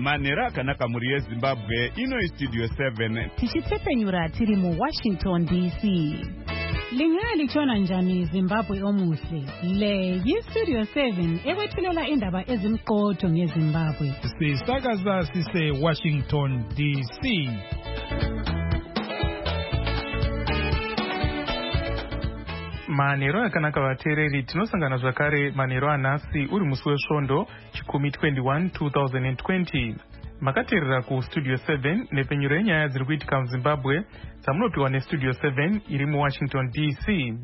Manera akanaka muri yeZimbabwe ino iStudio 7 tichitsepenyura tiri mu Washington DC. Lingalichona njani Zimbabwe omuhle. Le yiStudio 7 ekwethulela indaba ezimqotho ngeZimbabwe. Sisakaza sise Washington DC. Manero akanaka vateereri tinosangana zvakare manero anhasi uri musi wesvondo chikumi 21 2020. Makateerera kuStudio 7 nepenyuro yenyaya dziri kuitika muZimbabwe dzamunopiwa neStudio 7 iri muWashington DC.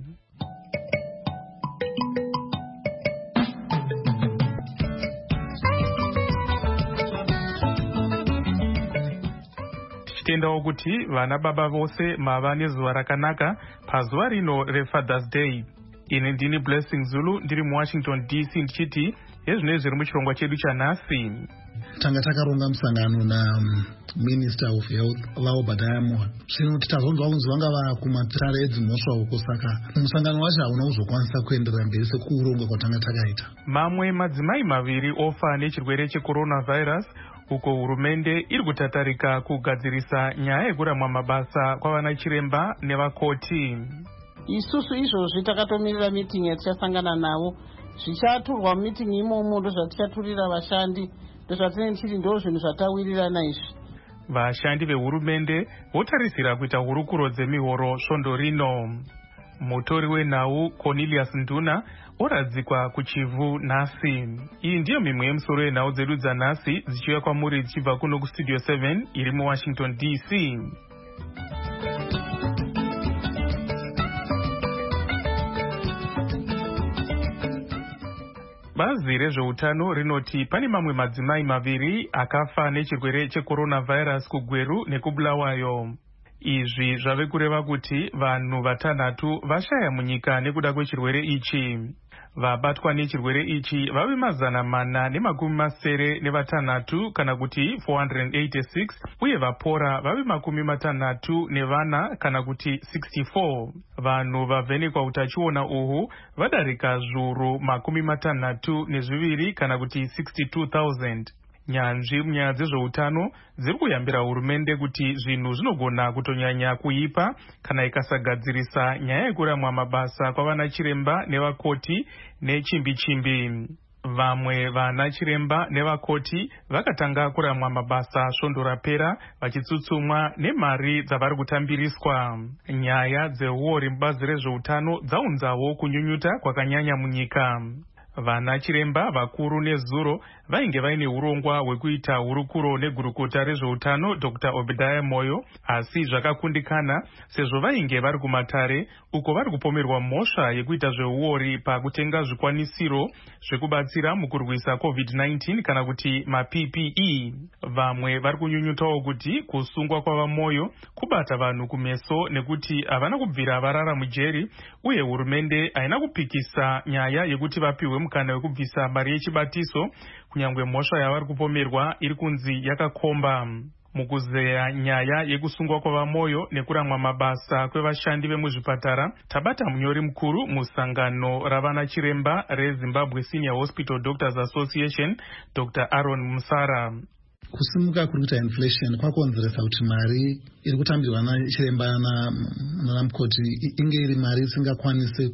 Tichitendawo kuti vana baba vose mava nezuva rakanaka pazuva rino reFathers Day. Ini ndini Blessing Zulu ndiri muWashington DC ndichiti yezvinoi zviri muchirongwa chedu chanhasi. Tanga takaronga musangano na Minister of Health Lao Badayamo. Zvino titazonzwa kunzi vanga vakumatirare edzimhosva uko, saka musangano wacho hauna kuzokwanisa kuenderera mberi sekuronga kwatanga takaita. Mamwe madzimai maviri ofa nechirwere checoronavirus uko hurumende iri kutatarika kugadzirisa nyaya yekuramwa mabasa kwavana chiremba nevakoti. Isusu izvozvi takatomirira meeting yatichasangana navo. Zvichaturwa meeting imomo ndozvatichaturira vashandi. Ndozvatinenge tichiti ndo zvinhu zvatawirirana izvi. Vashandi vehurumende votarisira kuita hurukuro dzemihoro svondo rino. Mutori wenhau Cornelius Nduna oradzikwa kuchivhu nhasi. Iyi ndiyo mimwe yemusoro yenhau dzedu dzanhasi dzichiuya kwamuri dzichibva kuno kuStudio 7 iri muWashington DC. Bazi rezveutano rinoti pane mamwe madzimai maviri akafa nechirwere checoronavirus kuGweru nekubulawayo. Izvi zvave kureva kuti vanhu vatanhatu vashaya munyika nekuda kwechirwere ichi. Vabatwa nechirwere ichi vave 436 kana kuti 486 uye vapora vave 64 kana kuti 64. Vanhu vavhenekwa utachiona uhu vadarika zviuru 62 kana kuti 62,000. Nyanzvi munyaya dzezveutano dziri kuyambira hurumende kuti zvinhu zvinogona kutonyanya kuipa kana ikasagadzirisa nyaya yekuramwa mabasa kwavana chiremba nevakoti nechimbi-chimbi. Vamwe vana chiremba nevakoti vakatanga kuramwa mabasa svondo rapera vachitsutsumwa nemari dzavari kutambiriswa. Nyaya dzeuori mubazi rezveutano dzaunzawo kunyunyuta kwakanyanya munyika. Vana chiremba vakuru nezuro vainge vaine urongwa hwekuita hurukuro negurukota rezveutano Dr. Obadiah Moyo, asi zvakakundikana sezvo vainge vari kumatare uko vari kupomerwa mhosva yekuita zveuori pakutenga zvikwanisiro zvekubatsira mukurwisa COVID-19 kana kuti maPPE. Vamwe vari kunyunyutawo kuti kusungwa kwava Moyo kubata vanhu kumeso nekuti havana kubvira varara mujeri uye hurumende haina kupikisa nyaya yekuti vapiwe mukana wekubvisa mari yechibatiso kunyangwe mhosva yavari kupomerwa iri kunzi yakakomba. Mukuzeya nyaya yekusungwa kwava Moyo nekuramwa mabasa kwevashandi vemuzvipatara, tabata munyori mukuru musangano ravana chiremba reZimbabwe Senior Hospital Doctors Association Dr. Aaron Musara. Kusimuka kuri kuita inflation kwakonzeresa kuti mari iri kutambirwa nachiremba nanamukoti inge iri mari isingakwanise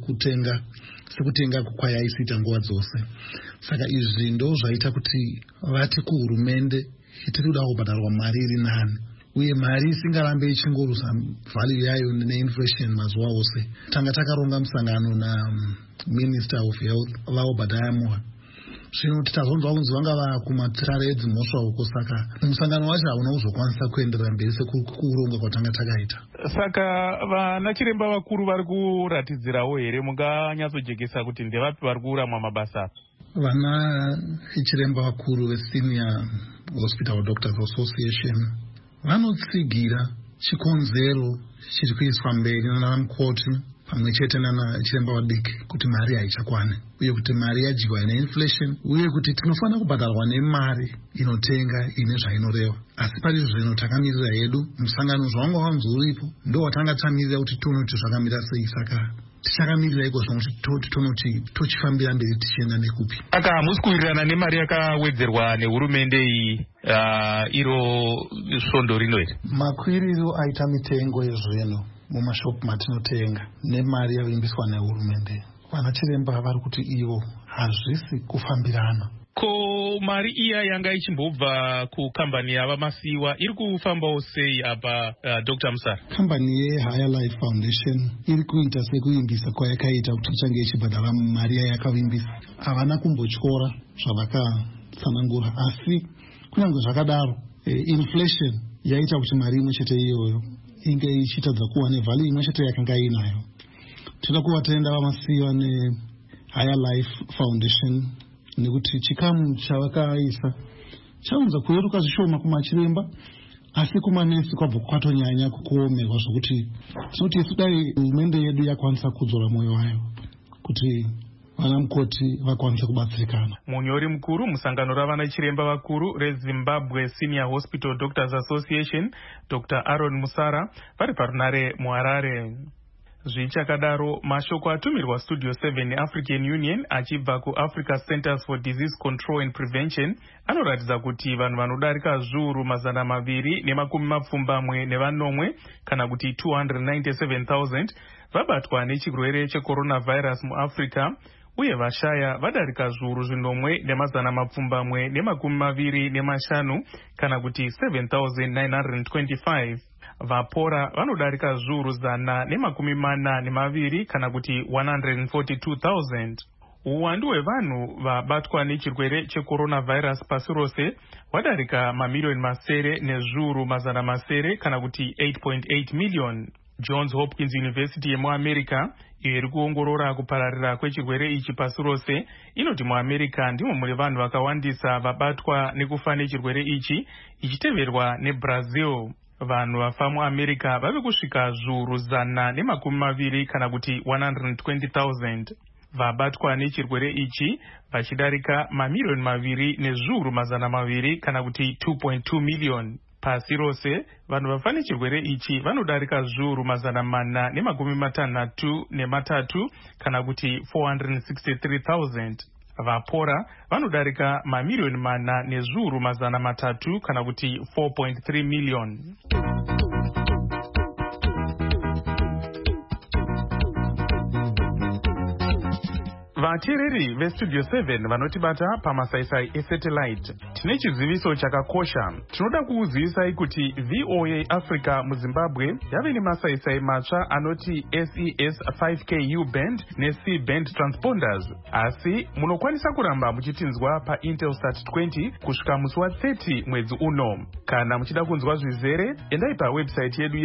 sekutenga kwayaisiita nguva dzose. Saka izvi ndo zvaita kuti vati kuhurumende tiri kuda kubhadharwa mari iri nani uye mari isingarambe ichingorusa value yayo neinflation mazuva ose. Tanga takaronga musangano na Minister of Health Lao Badayamo. Zvino titazonzwa kunzi vanga vakumatirare edzimhosva uko, saka musangano wacho hauna kuzokwanisa kuenderera mberi sekuronga kwatanga takaita. Saka vana chiremba vakuru vari kuratidzirawo here, munganyatsojekesa kuti ndevapi vari kuramwa mabasa? Vana chiremba vakuru veSenior Hospital Doctors Association vanotsigira chikonzero chiri kuiswa mberi nanamukoti pamwe chete nanachiremba vadiki kuti mari haichakwani uye kuti mari yadyiwa neinflation uye kuti tinofanira kubhadharwa nemari inotenga ine zvainoreva. Asi pari zvino takamirira yedu musangano zvawanga wanzi uripo ndo watanga tamirira kuti tione kuti zvakamira sei. Saka tichakamirira iko kuti tonoti tochifambira mberi tichienda nekupi. Aka hamusi kuwirirana nemari yakawedzerwa nehurumende iyi iro svondo rino here? Makwiriro aita mitengo yezvino mumashopu matinotenga nemari yavimbiswa nehurumende, vana chiremba vari kuti ivo hazvisi kufambirana. Ko mari iya yanga ichimbobva kukambani yavamasiwa iri kufambawo sei apa Dr. Musara? Kambani yeHigher Life Foundation iri kuita sekuimbisa kwayakaita kuti ichange ichibhadhara mari yayakavimbisa. Havana kumbotyora zvavakatsanangura, asi kunyange zvakadaro inflation yaita kuti mari imwe chete iyoyo inge ichitadza kuva nevhali imwe chete yakanga inayo. Tinoda kuvatenda vamasiwa neHigher Life Foundation nekuti chikamu chavakaisa chaunza kuyeruka zvishoma kumachiremba, asi kumanesi kwabva kwatonyanya kuomerwa zvokuti tinoti isu dai hurumende yedu yakwanisa kudzora mwoyo wayo kuti vana mukoti vakwanise kubatsirikana. Munyori mukuru musangano ravana chiremba vakuru reZimbabwe Senior Hospital Doctors Association Dr. Aaron Musara vari parunare muHarare. Zvichakadaro, mashoko atumirwa Studio 7 African Union achibva kuAfrica Centers for Disease Control and Prevention anoratidza kuti vanhu vanodarika zviuru 220 kana kuti 297,000 vabatwa nechirwere checoronavirus muAfrica, uye vashaya vadarika zviuru 1,225 kana kuti 7,925. Vapora vanodarika zviuru 142 kana kuti 142,000. Uwandu hwevanhu vabatwa nechirwere checoronavirus pasi rose hwadarika mamiliyoni masere nezviuru 700 kana kuti 8.8 million. Johns Hopkins University yemuAmerica iyo iri kuongorora kupararira kwechirwere ichi pasi rose inoti muAmerica ndimo mune vanhu vakawandisa vabatwa nekufa nechirwere ichi, ichiteverwa neBrazil. Vanhu vafa muAmerica vave kusvika zviuru 120 kana kuti 120,000. Vabatwa nechirwere ichi vachidarika mamiliyoni 2 nezviuru 200 kana kuti 2.2 million. Pasi rose vanhu vafa nechirwere ichi vanodarika zviuru 463 kana kuti 463,000. Vapora vanodarika mamiliyoni 4 nezviuru 300 kana kuti 4.3 million. Vateereri veStudio 7 vanotibata pamasaisai esatellite, tine chiziviso chakakosha. Tinoda kuuzivisai kuti VOA Africa muZimbabwe yave nemasaisai matsva anoti SES 5K U-band neC band transponders, asi munokwanisa kuramba muchitinzwa paIntelsat 20 kusvika musi wa30 mwedzi uno. Kana muchida kunzwa zvizere, endai pawebsite yedu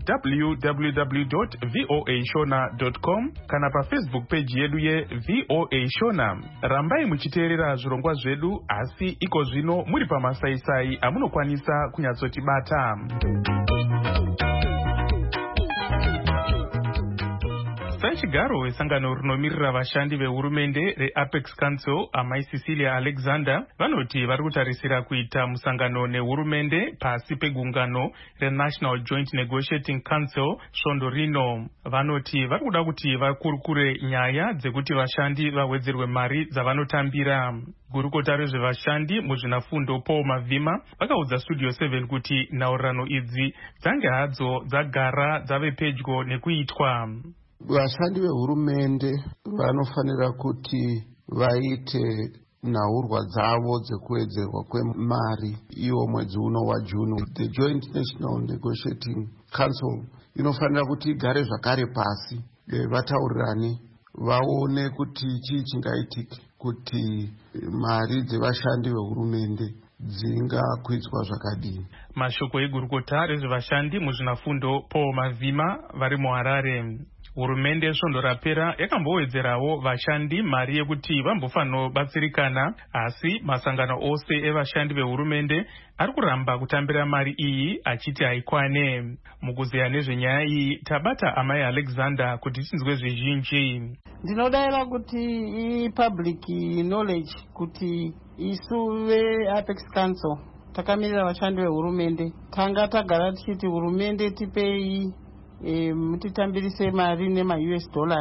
www.voashona.com kana paFacebook page yedu VOA Shona. Rambai muchiteerera zvirongwa zvedu, asi iko zvino muri pamasaisai amunokwanisa kunyatsotibata. Sachigaro wesangano rinomirira vashandi vehurumende reApex Council amai Cecilia Alexander vanoti vari kutarisira kuita musangano nehurumende pasi pegungano reNational Joint Negotiating Council svondo rino. Vanoti vari kuda kuti vakurukure nyaya dzekuti vashandi vawedzerwe mari dzavanotambira. Gurukota rezvevashandi muzvinafundo Paul Mavhima vakaudza Studio 7 kuti nhaurirano idzi dzange hadzo dzagara dzave pedyo nekuitwa. Vashandi vehurumende vanofanira kuti vaite nhaurwa dzavo dzekuwedzerwa kwemari iwo mwedzi uno waJuni. The Joint National Negotiating Council inofanira kuti igare zvakare pasi, vataurirane, vaone kuti chii chingaitike kuti mari dzevashandi vehurumende dzingakwitswa zvakadini. Mashoko egurukota rezvevashandi muzvinafundo Paul Mavhima vari muHarare. Hurumende svondo rapera yakambowedzerawo vashandi mari yekuti vambofanobatsirikana, asi masangano ose evashandi vehurumende ari kuramba kutambira mari iyi achiti haikwane. Mukuzeya nezvenyaya iyi tabata amai Alexander kuti tinzwe zvizhinji. Ndinodayira kuti public knowledge kuti isu veApex Council takamirira vashandi vehurumende tanga tagara tichiti hurumende tipei mutitambirise mari nema US dollars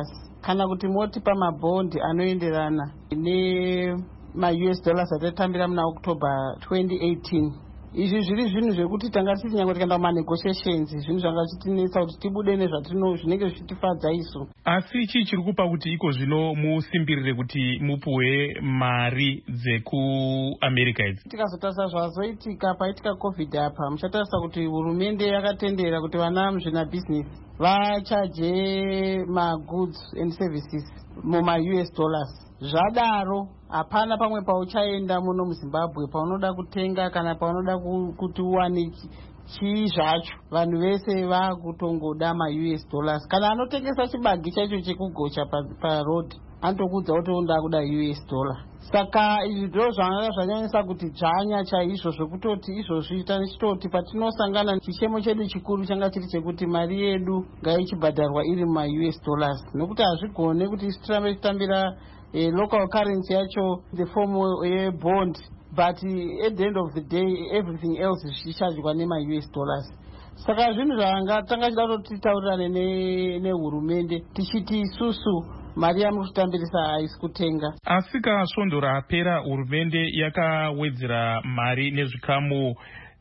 kana kuti motipa mabhondi anoenderana nema-US dollars atatambira muna October 2018. Izvi zviri zvinhu zvekuti tanga titi nyange tikaenda kumanegotiations zvinhu zvanga zvitinetsa kuti tibude zvinenge zvichitifadza isu. Asi chii chiri kupa kuti iko zvino musimbirire kuti mupuwe mari dzekuAmerica idzi? Tikazotarisa zvazoitika paitika COVID apa, muchatarisa kuti hurumende yakatendera kuti vana muzvina-business vachaje ma-goods and services muma-US dollars. Zvadaro hapana pamwe pauchaenda muno muZimbabwe paunoda kutenga kana paunoda kuti uwane chii zvacho, vanhu vese vakutongoda ma-US dollars. Kana anotengesa chibagi chaicho chekugocha paroad anotokuudza kuti ndoda kuda US dollar. Saka izvi ndizvo zvanga zvanyanyisa kuti dzvanya chaizvo zvekutoti izvozvi tichitoti patinosangana chichemo chedu chikuru changa chiri chekuti mari yedu ngaichibhadharwa iri muma-US dollars, nokuti hazvigone kuti tirambe tichitambira local currency yacho the form bond, but at the end of the day everything else zvichicharjwa nema-US dollars. Saka zvinhu zvanga tanga chida kuti titaurirane nehurumende tichiti isusu mari yamutambirisa haisi kutenga. Asi kasvondo rapera hurumende yakawedzera mari nezvikamu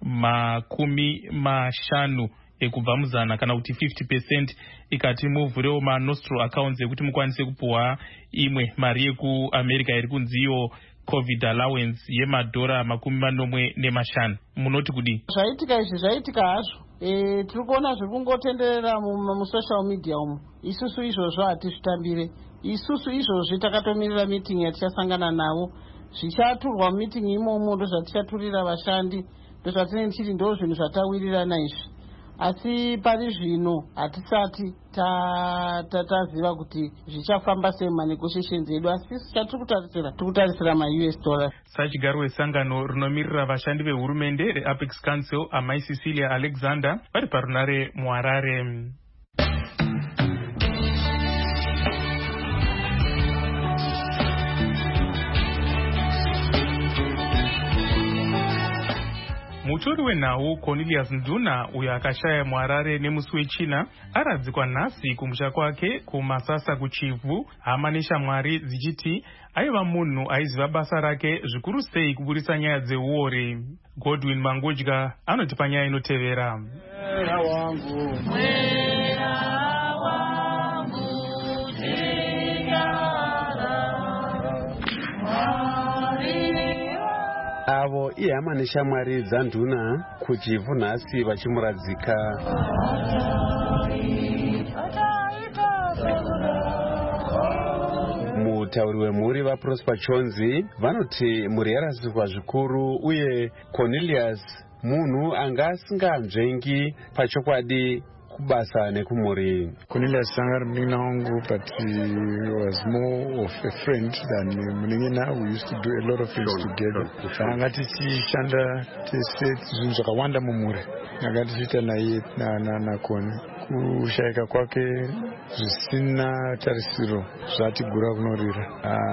50 ekubva muzana kana kuti 50% ikati muvhurewo ma-nostro accounts ekuti mukwanise kupuhwa imwe mari yekuAmerica iri kunziyo COVID allowance yemadhora 45. Munoti kudii? Zvaitika izvi zvaitika hazvo. Tiri kuona zviri kungotenderera musocial media umu. Isusu izvozvo hatizvitambire. Isusu izvozvi takatomirira meeting yatichasangana navo. Zvichaturwa meeting imomo ndozvatichaturira vashandi. Ndozvatinenge tichiti ndo zvinhu zvatawirirana izvi. Asi pari zvino hatisati taziva kuti zvichafamba sei manegotiations edu, asi chatiri kutarisira ma-US dollars. Sachigaro wesangano rinomirira vashandi vehurumende reApex Council amai Cecilia Alexander vari parunare muHarare. Mutori wenhau Cornelius Nduna uyo akashaya muHarare nemusi wechina aradzikwa nhasi kumusha kwake kumasasa kuchivhu. Hama neshamwari dzichiti aiva munhu aiziva basa rake zvikuru sei kuburisa nyaya dzeuore. Godwin Mangodya anotipa nyaya inotevera. Avo ihama neshamwari dzanduna kuchivhu nhasi vachimuradzika. Mutauri wemhuri vaProsper Chonzi vanoti mhuri yarasirwa zvikuru uye Cornelius munhu anga asinganzvengi pachokwadi kubasa nekumhuri. Cornelius anga munin'ina wangu, but he was more of a friend than munin'ina. We used to do a lot of things together. Anga tichishanda tese zvinhu zvakawanda mumhuri. Anga tichiita naye nakoni. Kushayika kwake zvisina tarisiro zvatigura kunorira.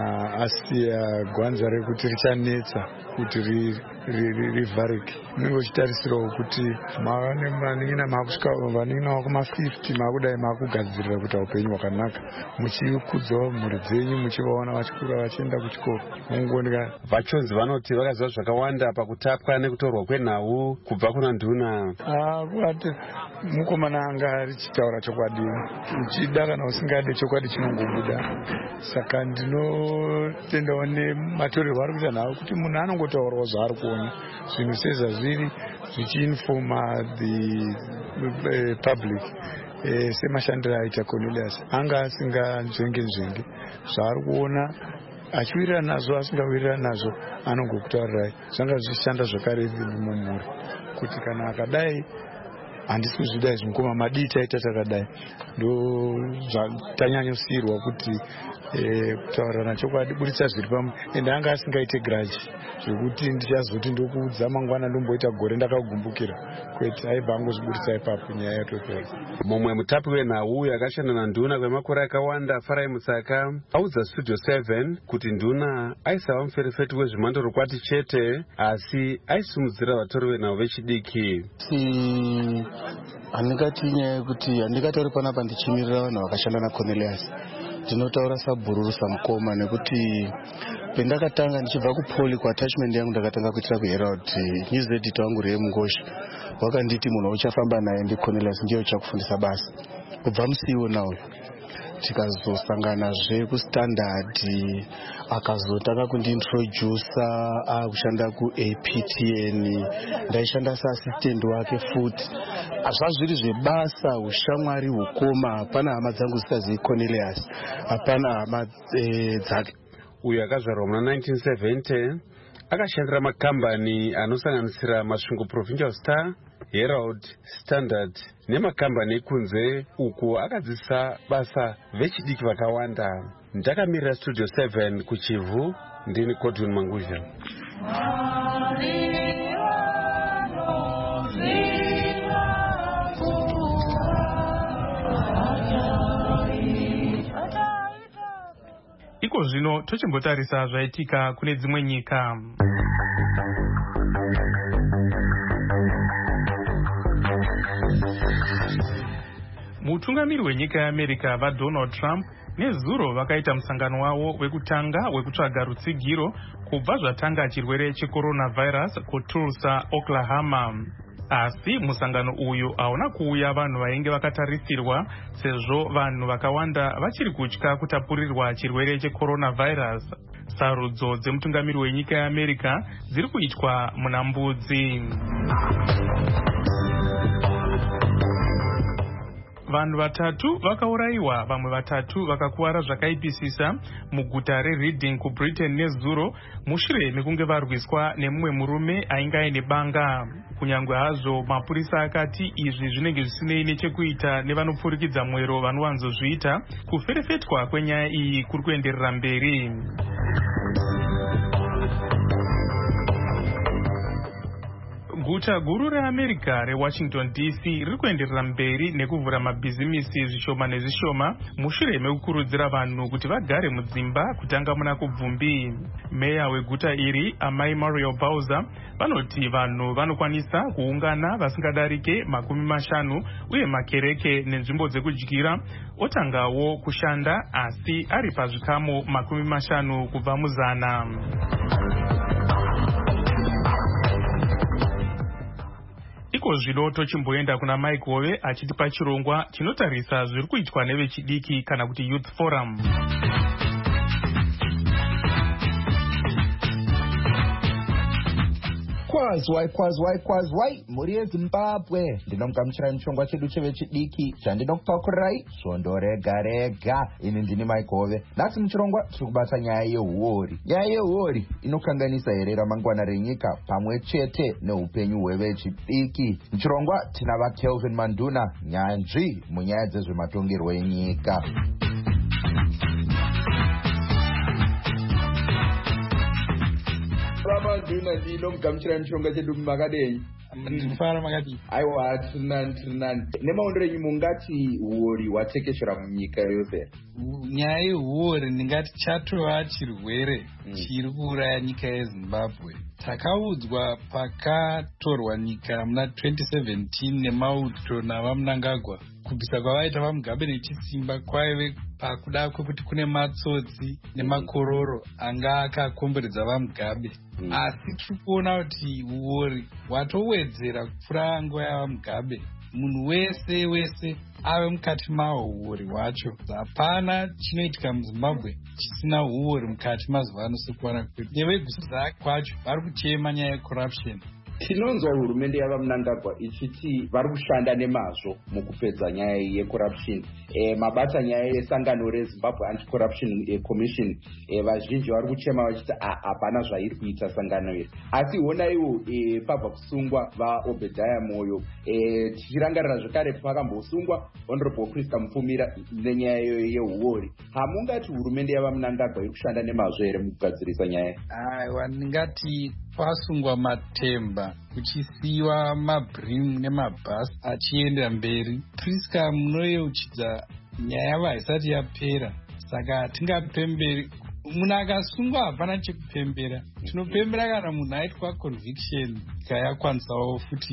Asiya gwanza rekuti richanetsa kuti rivharike. Unenge uchitarisirawo kuti manin'ina makusvika vanin'ina wakuma-50 makudai makugadzirira kuti upenyu hwakanaka, muchikudzawo mhuri dzenyu, muchivaona vachikura vachienda kuchikoro. Mungonika Vachonzi vanoti vakaziva zvakawanda pakutapwa nekutorwa kwenhau kubva kuna nduna. Kuti mukomana anga richitaura chokwadi, uchida kana usingade chokwadi chinongobuda. Saka ndinotendawo nematorerwo ari kuita nhau kuti munhu anongotaurawo zvaari kuona, zvinhu sezvazviri zvichiinforma the public. Semashandiro aita Cornelius anga asinganzvenge zvaari kuona achiwirirana nazvo, asingawirirana nazvo anongokutaurirai. Zvanga zvichishanda zvakare mumhuri kuti kana akadai handisi kuzvidai zvimukoma madii taita takadai, ndo tanyanyosiyirwa kuti kutaurirana chokwadi buritsa zviri pamwe. Ende anga asingaite grudge zvekuti ndichazoti ndokuudza mangwana ndomboita gore ndakagumbukira, kwete aibva angozviburitsa ipapo nyaya yatopera. Mumwe mutapi wenhau yakashanda nanduna kwemakore akawanda, Farai Mutsaka, audza Studio 7 kuti nduna aisava muferefeti wezvemhando rokwati chete, asi aisimudzira vatori venhau vechidiki. Handingati nyaya yekuti handingati ari panapa ndichimirira vanhu vakashanda naCornelius. Ndinotaura sabhururu samukoma nekuti pendakatanga ndichibva kupoli kuattachment yangu ndakatanga kuitira kuherald news editor wangu Ngosha wakanditi munhu uchafamba naye ndiCornelius ndiye uchakufundisa basa. Kubva musi iwona uyu tikazosangana kustandard akazotanga kundiintroducer akushanda kuAPTN ndaishanda seassistant wake futi. Zvazviri zvebasa ushamwari hukoma. Hapana hama dzangu zikazi Cornelius, hapana hama dzake. Uyu akazvarwa muna 1970 akashandira makambani anosanganisira Masvingo Provincial Star, Herald, Standard nemakambani ekunze uku akadzidzisa basa vechidiki vakawanda. Ndakamirira Studio 7 kuChivu, ndini Godwin Manguzha. Iko zvino tochimbotarisa zvaitika kune dzimwe nyika. Mutungamiri wenyika yeAmerica vaDonald Trump nezuro vakaita musangano wavo wekutanga wekutsvaga rutsigiro kubva zvatanga chirwere checoronavirus kuTulsa, Oklahoma. Asi musangano uyu hauna kuuya vanhu vainge vakatarisirwa sezvo vanhu vakawanda vachiri kutya kutapurirwa chirwere checoronavirus. Sarudzo dzemutungamiri wenyika yeAmerica dziri kuitwa muna mbudzi. Vanhu vatatu vakaurayiwa, vamwe vatatu vakakuwara zvakaipisisa muguta reReading kuBritain nezuro mushure mekunge varwiswa nemumwe murume ainge aine banga. Kunyangwe hazvo mapurisa akati izvi zvinenge zvisinei nechekuita nevanopfurikidza mwero vanowanzozviita, kuferefetwa kwenyaya iyi kuri kuenderera mberi. Guta guru reAmerica reWashington DC riri kuenderera mberi nekuvhura mabhizimisi zvishoma nezvishoma mushure mekukurudzira vanhu kuti vagare mudzimba kutanga muna kubvumbi. Meya weguta iri Amai Muriel Bowser vanoti vanhu vanokwanisa kuungana vasingadarike 50 uye makereke nenzvimbo dzekudyira otangawo kushanda asi ari pazvikamu 50 kubva muzana. Iko zvino tochimboenda kuna Mike Hove achitipa chirongwa chinotarisa zviri kuitwa nevechidiki kana kuti Youth Forum. Kwazwai muri yeZimbabwe ndinomugamuchirai muchongwa chedu chevechidiki chandinokupakurirai svondo rega. Ini ndini Mike Hove. Nhasi muchirongwa tiri kubata nyaya yehuori. Nyaya yehuori inokanganisa here ramangwana renyika pamwe chete neupenyu hwevechidiki. Muchirongwa tina vaKelvin Manduna, nyanzvi munyaya dzezvematongerwo enyika. Manduna ndinomugamuchirai muchirongwa chedu makadenyi. Ndinofara makati. Aiwa, tirinani. Nemaondero enyu mungati huori hwatekeshera munyika yose. Nyaya yehuori ndingati chatova chirwere chiri kuuraya nyika yeZimbabwe. Takaudzwa pakatorwa nyika muna 2017 nemauto navaMnangagwa kubvisa kwavaita vaMugabe nechisimba kwaive pakuda kwekuti kune matsotsi nemakororo anga akakomberedza vaMugabe. Asi tiri kuona kuti huori hwatowedzera kupfuura nguva yavaMugabe. Munhu wese ave mukati maho huori hwacho. Hapana chinoitika muZimbabwe chisina huori mukati mazuva ano sekuwana kwedu. Nevegusa kwacho vari kuchema nyaya yecorruption. Tinonzwa hurumende yavaMnangagwa ichiti vari kushanda nemazvo mukupedza nyaya yecorruption. Mabata nyaya yesangano reZimbabwe Anti-Corruption Commission, vazhinji vari kuchema vachiti hapana zvairi kuita sangano iri. Asi honaiwo pabva kusungwa vaObedhaya Moyo, tichirangarira zvekare pakambosungwa Honorable Priska Mupfumira nenyaya yehuori. Hamungati hurumende yavaMnangagwa iri kushanda nemazvo here mukugadzirisa nyaya? Aiwa, ndingati pasungwa matemba kuchisiwa mabhirimu nemabhasi achienda mberi. Priska munoyeuchidza nyaya yava haisati yapera, saka hatingapemberi. Munhu akasungwa hapana chekupembera. Tinopembera kana munhu aitwa conviction, nyika yakwanisawo futi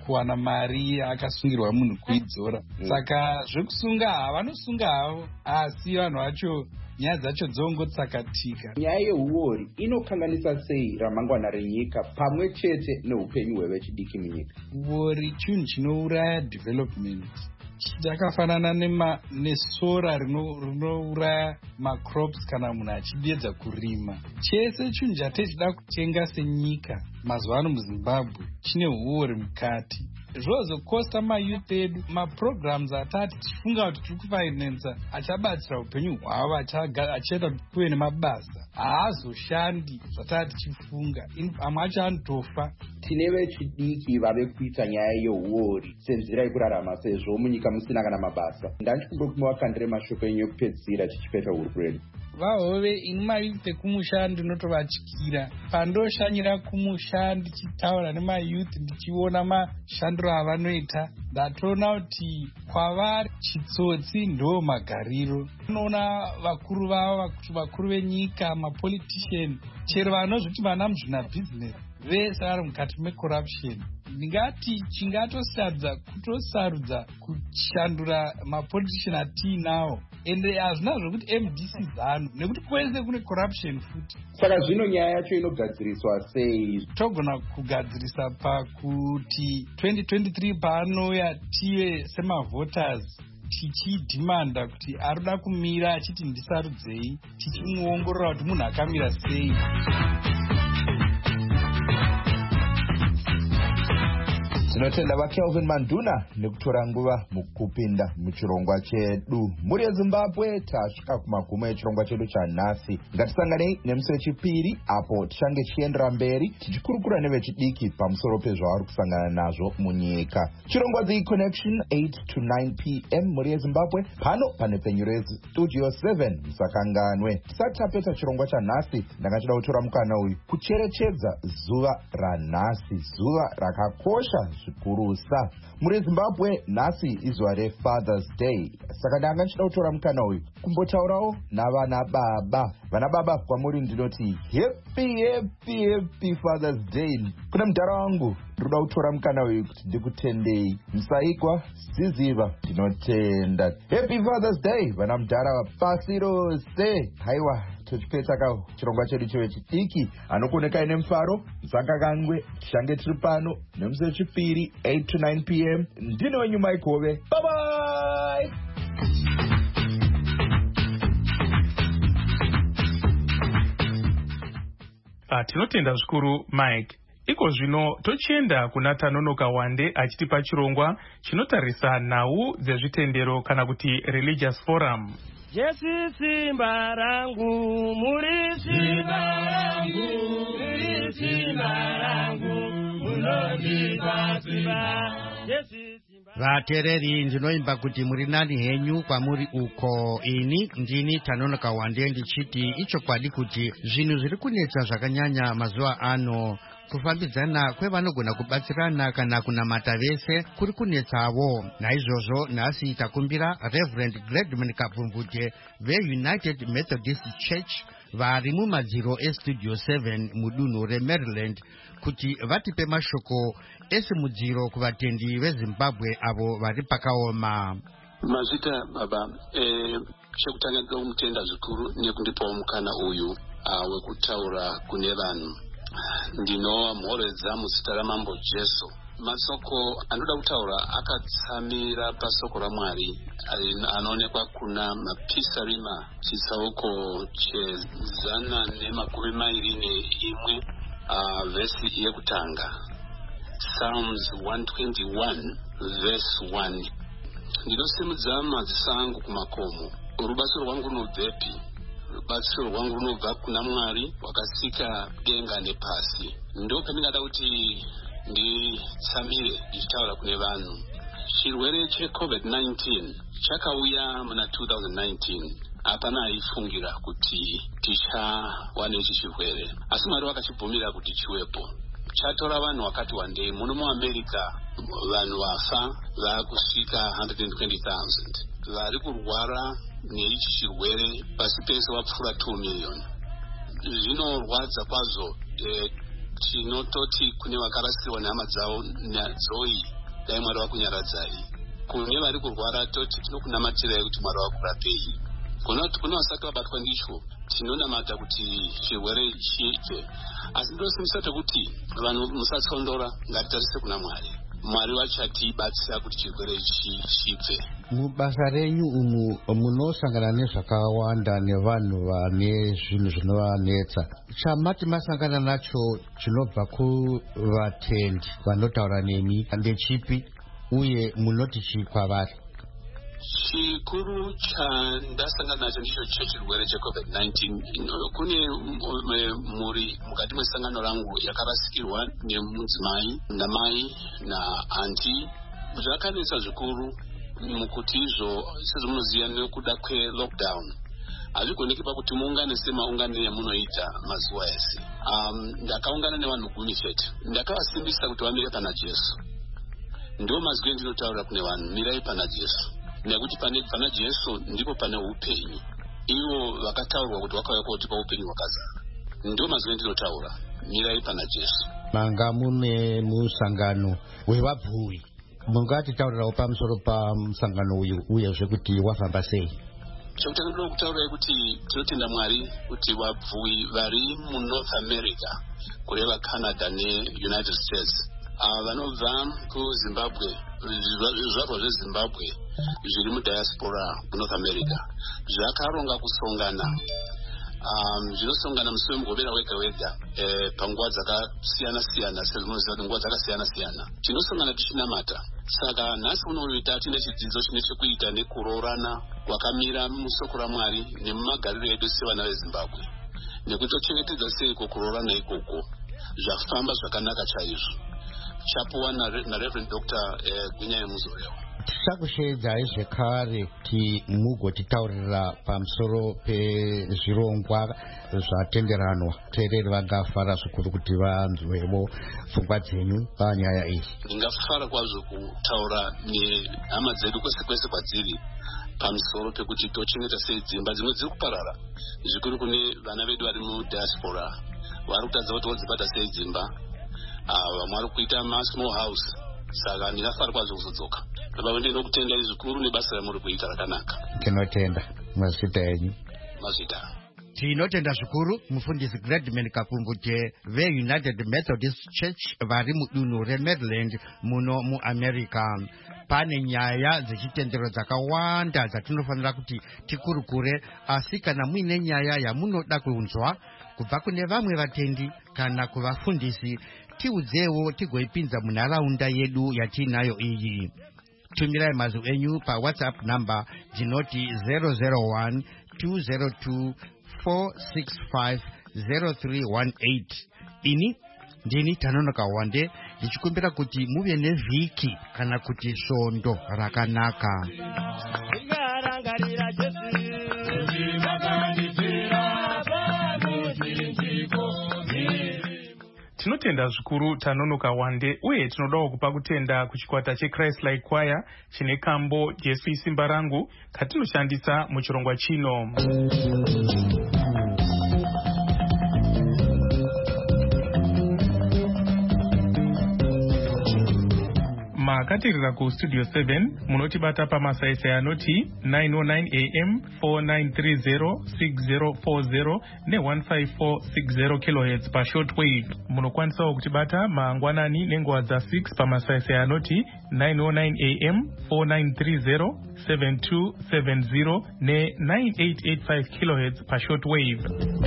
kuwana mari akasungirwa munhu kuidzora. Saka zvekusunga havanosunga havo, asi vanhu vacho nyaya dzacho dzongotsakatika. Nyaya yeuori inokanganisa sei ramangwana renyika pamwe chete neupenyu hwevechidiki munyika? Uori chinhu chinouraya development. Chakafanana nesora rinouraya macrops kana munhu achiedza kurima. Chese chinhu chatechida kutenga senyika mazuva ano muZimbabwe chine uori mukati. Zvozokosta mayouth edu maprograms atati tichifunga kuti tiri kufinansa achabatsira upenyu hwavo achiita kuve nemabasa haazoshandi zvatati tichifunga, amwe acho anotofa. Tine vechidiki vave kuita nyaya yeuori senzira yekurarama sezvo munyika musina kana mabasa. Ndandichikuda kuti muvakandire mashoko enyu ekupedzisira tichipeta hurumende. Vahove ini mayouth ekumusha ndinotovatyira. Pandoshanyira kumusha ndichitaura nemayouth ndichiona mashandiro avanoita, ndatoona kuti kwavari chitsotsi ndo magariro. Unoona vakuru vavo, vakuru venyika, mapolitician, chero vanozviti vana muzvinabhizinesi, vese vari mukati mecorruption. Ndingati kutosarudza kushandura mapolitician atiinawo, ende hazvina zvokuti MDC zano nekuti kwese kune corruption futi. Saka zvino nyaya yacho inogadziriswa sei? Togona kugadzirisa pakuti 2023 paanouya tive semavoters tichidhimanda kuti arikuda kumira achiti ndisarudzei, tichimuongorora kuti munhu akamira sei. Tinotenda vaKelvin Manduna nekutora nguva mukupinda muchirongwa chedu. Muri yeZimbabwe tasvika kumagumo echirongwa chedu chanhasi. Ngatisanganei nemusi wechipiri apo tichange tichiendera mberi tichikurukura nevechidiki pamusoro pezvavari kusangana nazvo munyika. Chirongwa The Connection 8 to 9 p.m. muri yeZimbabwe, pano pane penyu reStudio 7 musakanganwe. Tisati tapeta chirongwa chanhasi, ndangachida kutora mukana uyu kucherechedza zuva ranhasi, zuva rakakosha zvikurusa. Muri Zimbabwe nhasi izuva reFathers Day. Saka ndanga ndichida kutora mukana uyu kumbotaurawo navana baba. Vana baba kwamuri ndinoti happy Father's Day. Kuna mudhara wangu ndoda kutora mukana uyu kuti ndikutendei. Musaikwa ziziva ndinotenda. Happy Father's Day vana mudhara pasi rose. Haiwa tochipeta chirongwa chedu chevechidiki anokuonekai nemufaro musakanganwe tichange tiri pano nemusi wechipiri 8 to 9 p.m. ndine wenyu Mike Hove. Bye bye. Tinotenda zvikuru Mike. Iko zvino tochienda kuna Tanonoka Wande achitipa chirongwa chinotarisa nhau dzezvitendero kana kuti religious forum. Jesu simba rangu, muri simba rangu, muri simba rangu, munodipa simba. Vatereri, ndinoimba kuti muri nani henyu kwamuri uko. Ini ndini Tanonoka Wande ndichiti ichokwadi kuti zvinhu zviri kunetsa zvakanyanya mazuva ano. Kufambidzana kwevanogona kubatsirana kana kunamata vese kuri kunetsawo. Naizvozvo nhasi takumbira Reverend Gladman Kapumvute veUnited Methodist Church vari mumadziro eStudio 7 mudunhu reMaryland kuti vatipe mashoko esimudziro kuvatendi veZimbabwe avo vari pakaoma. Mazvita baba, chekutanga ndoda kumutenda zvikuru nekundipawo mukana uyu wekutaura kune vanhu. Ndinowa mhoredza muzita ramambo Jesu. Masoko anoda kutaura akatsamira pasoko raMwari anoonekwa kuna mapisarima chitsauko che121 vhesi yekutanga. Psalms 121 verse 1. Ndinosimudza madziso angu kumakomo. Rubatsiro rwangu runobvepi? Rubatsiro rwangu runobva kuna Mwari wakasika denga nepasi. Ndo pandingada kuti nditsamire ndichitaura kune vanhu. Chirwere cheCovid-19 chakauya muna 2019. Hapana aifungira kuti tichawana ichi chirwere, asi Mwari wakachibvumira kuti chiwepo. Chatora vanhu wakati wandei. Muno muAmerica vanhu vafa vakusvika 120,000. Vari kurwara neichi chirwere pasi pese vapfuura 2 million. Zvinorwadza kwazvo. Tinototi kune vakarasirwa nehama dzavo nadzoi dai Mwari wakunyaradzai. Kune vari kurwara toti tinokunamatirai kuti Mwari wakurapei. Kuna vasati vabatwa ndicho tinonamata kuti chirwere chiite, asi ndosimisata kuti vanhu musatsondora, ngatitarise kuna Mwari. Mwari vachatibatsira kuti chirwere chibve. Mubasa renyu umu munosangana nezvakawanda nevanhu vane zvinhu zvinovanetsa. Chamati masangana nacho chinobva kuvatendi vanotaura nemi ndechipi uye munoti chii kwavari? Chikuru chandasangana nacho ndicho chechirwere cheCovid-19. Kune mhuri mukati mesangano rangu yakarasikirwa nemudzimai namai naanti. Zvakanetsa zvikuru mukuti izvo sezvamunoziva nekuda kwelockdown hazvigoneki pakuti muungane semaungano emunoita mazuva ese. Ndakaungana nevanhu 10 ndakavasimbisa kuti vamire pana Jesu. Ndo mazwi endinotaura kune vanhu, mirai pana Jesu, nekuti pana Jesu ndipo pane upenyu. Ivo vakataurwa kuti vakauya kotipa upenyu hwakazara. Ndo mazwi endinotaura, mirai pana Jesu. Manga mune musangano wevabvuwi, mungatitaurirawo pamusoro pamusangano uyu uyezve kuti wafamba sei? Chokutanga ndoda kutaura kuti tinotenda Mwari kuti vabvuwi vari muNorth America, kureva Canada neUnited States, vanobva kuZimbabwe, zvizvarwa zveZimbabwe zviri mudiaspora muNorth America, zvakaronga kusongana. Zvinosongana musi wemugobera wega wega panguva dzakasiyana siyana, sezvinoziva kuti nguva dzakasiyana siyana tinosongana tichinamata. Saka nhasi unoita tine chidzidzo chine chekuita nekuroorana kwakamira musoko raMwari nemumagariro edu sevana veZimbabwe, nekuti tochengetedza seiko kuroorana ikoko zvafamba zvakanaka chaizvo. Chapuwa naReverend Dr. Gwinya Muzorewa. Tisakusheedzai zvekare kuti mugotitaurira pamusoro pezvirongwa zvatenderanwa. Teereri vangafara zvikuru kuti vanzwewo pfungwa dzenyu panyaya iyi. Ndingafara kwazvo kutaura nehama dzedu kwese kwese kwadziri pamusoro pekuti tochengeta sei dzimba dzimwe dziri kuparara, zvikuru kune vana vedu vari mudiaspora vari kutadza kuti vodzibata sei dzimba. Vamwe vari kuita masmall house. Saka ndingafara kwazvo kuzodzoka. Baba ndinokutendai zvikuru nebasa ramuri kuita rakanaka. Tinotenda mazita enyu. Mazita. Tinotenda zvikuru mufundisi Gradman Kapumbute veUnited Methodist Church vari mudunhu reMaryland muno muAmerica. Pane nyaya dzechitendero dzakawanda dzatinofanira kuti tikurukure, asi kana muine nyaya yamunoda kunzwa kubva kune vamwe vatendi kana kuvafundisi, tiudzewo tigoipinza munharaunda yedu yatinayo iyi. Tumirai mazwi enyu paWhatsApp number dzinoti 001 202 465 0318. Ini ndini Tanonoka Wande ndichikumbira kuti muve nevhiki kana kuti svondo rakanaka. Tinotenda zvikuru Tanonoka Wande, uye tinodawo kupa kutenda kuchikwata cheChrist Like Choir chine kambo Jesu isimba rangu katinoshandisa muchirongwa chino. Makatirira kustudio 7 munotibata pamasaisai anoti 909 AM 4930 6040 ne15460 kHz pashortwave. Munokwanisawo kutibata mangwanani nenguva dza6 pamasaisai anoti 909 AM 4930 7270 ne9885 kHz pashortwave.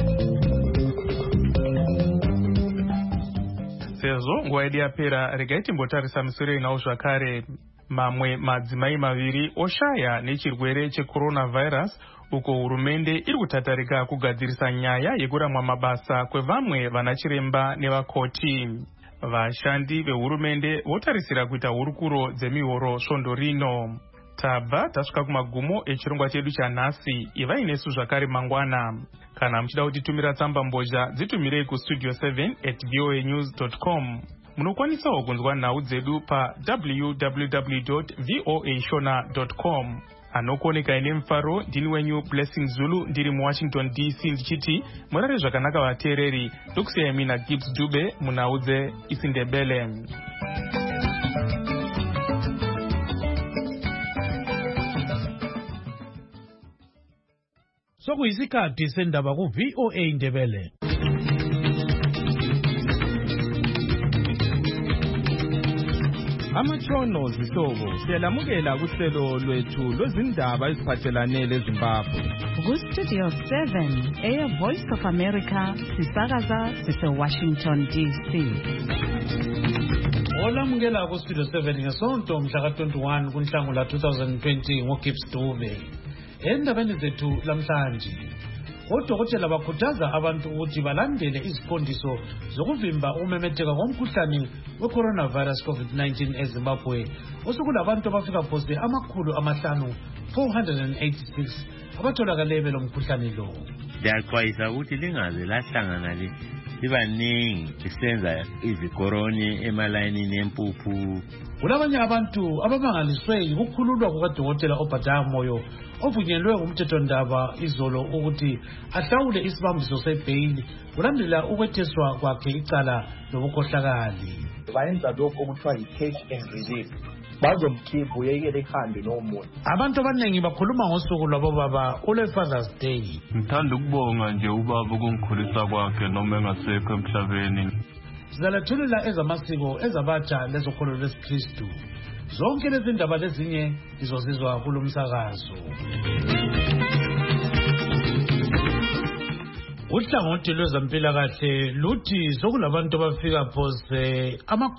Sezvo nguva yedu yapera, regai timbotarisa misoro inawo zvakare. Mamwe madzimai maviri oshaya nechirwere checoronavirus, uko hurumende iri kutatarika kugadzirisa nyaya yekuramwa mabasa kwevamwe vanachiremba nevakoti. Vashandi vehurumende votarisira kuita hurukuro dzemihoro svondo rino. Tabva tasvika kumagumo echirongwa chedu chanhasi. Ivai nesu zvakare mangwana. Kana muchida kutitumira tsamba mbozha, dzitumirei kustudio 7@voanews.com. Munokwanisawo kunzwa nhau dzedu pa www.voashona.com. Anokuonekai nemufaro ndini wenyu Blessing Zulu, ndiri muWashington DC, ndichiti murare zvakanaka vateereri. Ndokusiyai mina Gibbs Dube munhau dzeIsindebele. sekuyisikhathi sendaba ku-VOA Indebele. Amatshono zihlobo siyalamukela kuhlelo lwethu lwezindaba eziphathelane leZimbabwe. Ku-Studio 7 Voice of America sisakaza sise-Washington DC. Olamukela ku-Studio 7 ngesonto mhla ka-21 kuNhlangula 2020 ngoGibbs Dube. Endabeni zethu lamhlanje, odokotela bakhuthaza abantu ukuthi balandele iziqondiso zokuvimba ukumemetheka komkhuhlane we-coronavirus COVID-19 eZimbabwe. Osukulabantu abafika phose 486 abatholakale belomkhuhlane lo. Ndiyaxwayisa ukuthi lingaze lahlangana libaningi lisenza izikoroni emalayinini empuphu. Kulabanye abantu abamangaliswe yikukhululwa kukadokotela Obadiah Moyo ovunyelwe ngumthethondaba izolo ukuthi ahlawule isibambiso sebheyili kulandela ukwetheswa kwakhe icala lobukhohlakali. Bayenza lokho okuthiwa yi-catch and release. Bazomkhipha uyekele ehambe nomuntu. Abantu abaningi bakhuluma ngosuku lwabobaba olwe-Father's Day. Ngithanda ukubonga nje ubaba ukungikhulisa kwakhe noma engasekho emhlabeni. Sizalethulela ezamasiko ezabatsha lezokholo lwesikristu. Zonke lezi ndaba lezinye izozizwa kulo msakazo. Uhlangothi lwezempilakahle luthi sokulabantu abafika phose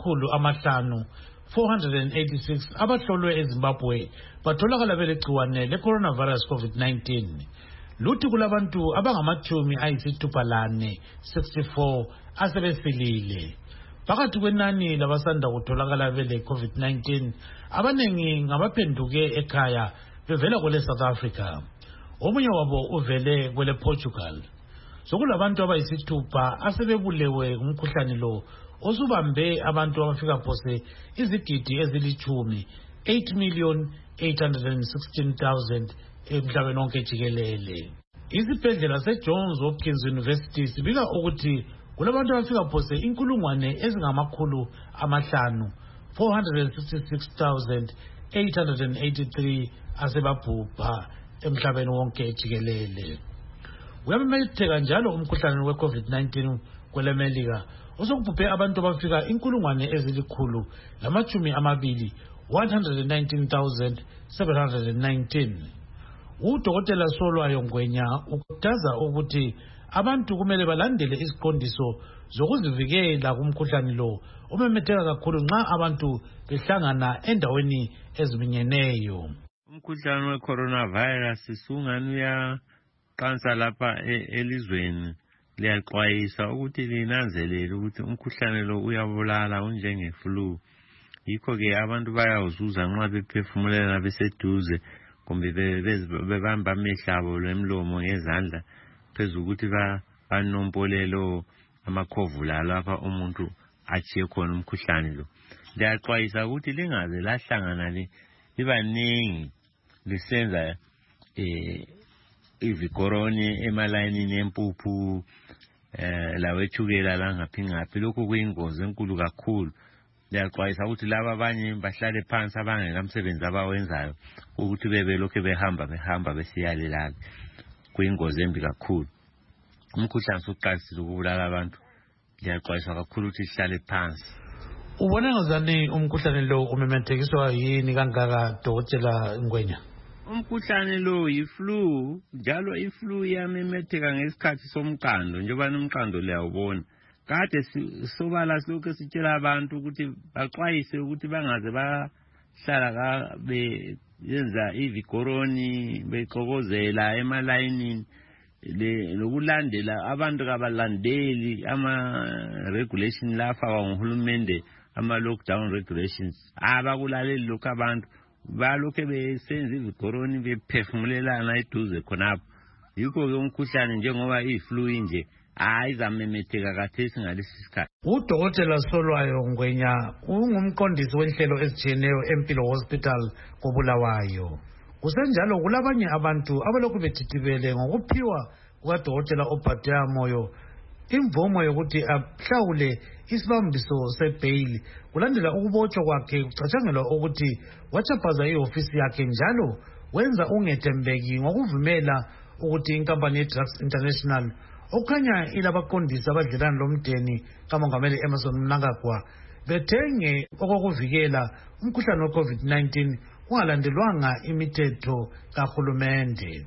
486 abahlolwe eZimbabwe batholakala belegciwane le-coronavirus COVID-19. Luthi kulabantu abangamatshumi ayisithuphalane 64 asebesilile. Phakathi kwenani labasanda kutholakala bele COVID-19, abanengi ngabaphenduke ekhaya bevela kwele South Africa. Omunye wabo uvele kwele Portugal. Sokulabantu abayisithupha asebebulewe umkhuhlane lo osubambe abantu abafika phose izigidi ezilithumi 8,816,000 emhlabeni wonke jikelele. Isibhedlela seJohns Hopkins University sibika ukuthi kulabantu abafika phose 466,883 asebabhubha emhlabeni wonke jikelele. Uyamemetheka njalo umkhuhlane we-COVID-19 kwelemelika osokubhubhe abantu abafika 119,719. Udokotela Solwayo Ngwenya ukhuthaza ukuthi abantu kumele balandele iziqondiso zokuzivikela kumkhuhlane lo omemetheka kakhulu nxa abantu behlangana endaweni eziminyeneyo. Umkhuhlane we-coronavirus sungani uyaqansa lapha elizweni. Liyaxwayisa ukuthi linanzelele ukuthi umkhuhlane lo uyabulala unjenge-flu. Yikho-ke abantu bayawuzuza nxa bephefumulela beseduze kumbe bebamba amehlabo lwemlomo ngezandla phezu ukuthi banompolelo amakhovula lapha umuntu achiye khona umkhuhlane lo. Liyaxwayisa ukuthi lingaze lahlangana libaningi lisenza izikoroni emalayinini empuphu lawethukela langaphi lokho kuyingozi enkulu kakhulu. Liyaxwayisa ukuthi laba abanye bahlale phansi abangekamsebenzi abawenzayo ukuthi bebelokhu behamba besiyalelana. Kuyingozi embi kakhulu. Umkhuhlane sokuqalisile ukubulala abantu. Liyaxwayisa kakhulu ukuthi sihlale phansi. Ubona ngazani umkhuhlane lo umemethekiswa yini kangaka Dokotela Ngwenya? Umkhuhlane lo yi-flu, njalo i-flu iyamemetheka ngesikhathi somqando njengoba umqando liyawubona. Kade sobala lokho sitshela abantu ukuthi baxwayise ukuthi bangaze bahlala beyenza izikoroni bexokozela emalayinini lokulandela abantu kabalandeli ama-regulation lafakwa nguhulumende, ama-lockdown regulations. Abakulaleli lokhu abantu balokhe besenza izikoroni bephefumulelana eduze khonapho. Yikho-ke umkhuhlane njengoba iyi-flu nje ayizamemetheka kathesi ngalesi sikhathi. Udokotela Solwayo Ngwenya ungumqondisi wenhlelo ezitshiyeneyo Empilo Hospital koBulawayo. Kusenjalo kulabanye abantu abalokhu bethithibele ngokuphiwa kukadokotela Obadiah Moyo imvumo yokuthi ahlawule isibambiso sebheyili kulandela ukubotshwa kwakhe kucatshangelwa ukuthi wachaphaza ihofisi yakhe njalo wenza ungethembeki ngokuvumela ukuthi inkampani ye-Drugs International okukhanya ilabaqondisi abadlelana lomdeni kamongameli Emmerson Mnangagwa bethenge okokuvikela umkhuhlane we-COVID-19 kungalandelwanga imithetho kahulumende.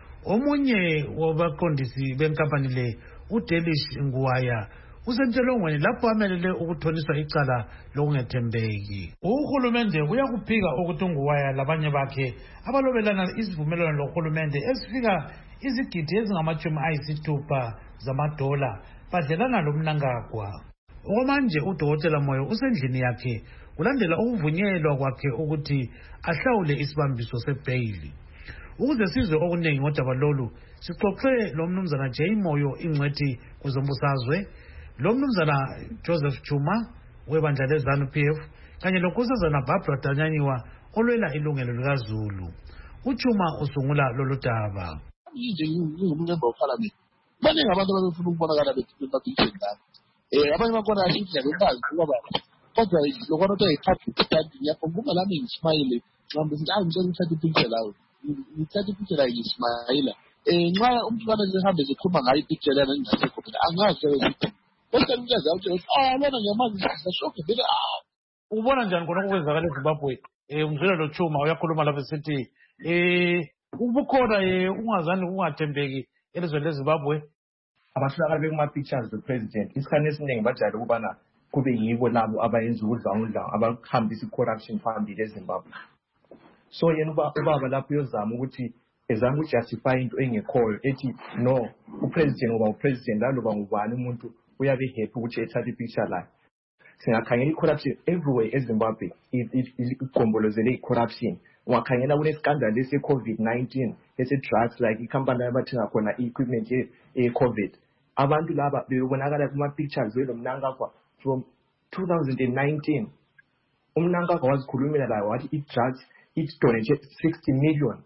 Omunye wabaqondisi benkampani le uDelish Nguwaya usentshelongweni lapho amelele ukuthoniswa icala lokungethembeki. Uhulumende uyakuphika ukuthi uNguwaya labanye bakhe abalobelana isivumelwano lohulumende esifika izigidi ezingama-60 zamadola badlelana loMnangagwa. Okwamanje uDokotela Moyo usendlini yakhe kulandela ukuvunyelwa kwakhe ukuthi ahlawule isibambiso sebhayili. Ukuze sizwe okuningi ngodaba lolu sixoxe lo mnumzana J Moyo ingcwethi kuzombusazwe, lo mnumzana Joseph Chuma webandla leZANU PF kanye lonkosazana Barbara Danyanyiwa olwela ilungelo likaZulu. uChuma usungula lolu daba. Ngingumember weParliament. Baningi abantu abafuna ukubonakala bephikisana lapho. Abanye bakhona indlela bekwazi ngoba kodwa lokho into eyipublic standing yakho kungalami ngismayile ngihambe ngithi ngicela ukuthatha ipicture lawo. Ngithatha ipicture la ngismayila. Nxa umntwana ehambe ekhuluma ngayo ipicture lana ngingasekho phela angazi ukuthi bese ngiyazi ukuthi lona ngiyamazi ngisashoke beka ubona njani khona okwenzakala eZimbabwe? Umzwelo lo Chuma uyakhuluma lapha sithi ubukhona ungazani ungathembeki elizweni leZimbabwe. Abatholakala bekuma-pictures the-president isikhathi esiningi bajayele ukubana kube yibo labo abayenza ukudlawudlawu abahambisa i-corruption phambili eZimbabwe. So yena ubaba lapho uyozama ukuthi ezama ukujustify into engekhoyo ethi no upresident ngoba upresident laloba ngubani umuntu uyabe happy ukuthi ethathe ipicture lakhe. Singakhangela i-corruption everywhere eZimbabwe igombolozele i-corruption. Ungakhangela kune-scandal ese-COVID-19 ese-drugs like ikhampani abathenga khona i-equipment ye-COVID. Abantu laba bebonakala kuma-pictures welo Mnangagwa from 2019. uMnangagwa wazikhulumela layo wathi i-drugs it-donated $60 million.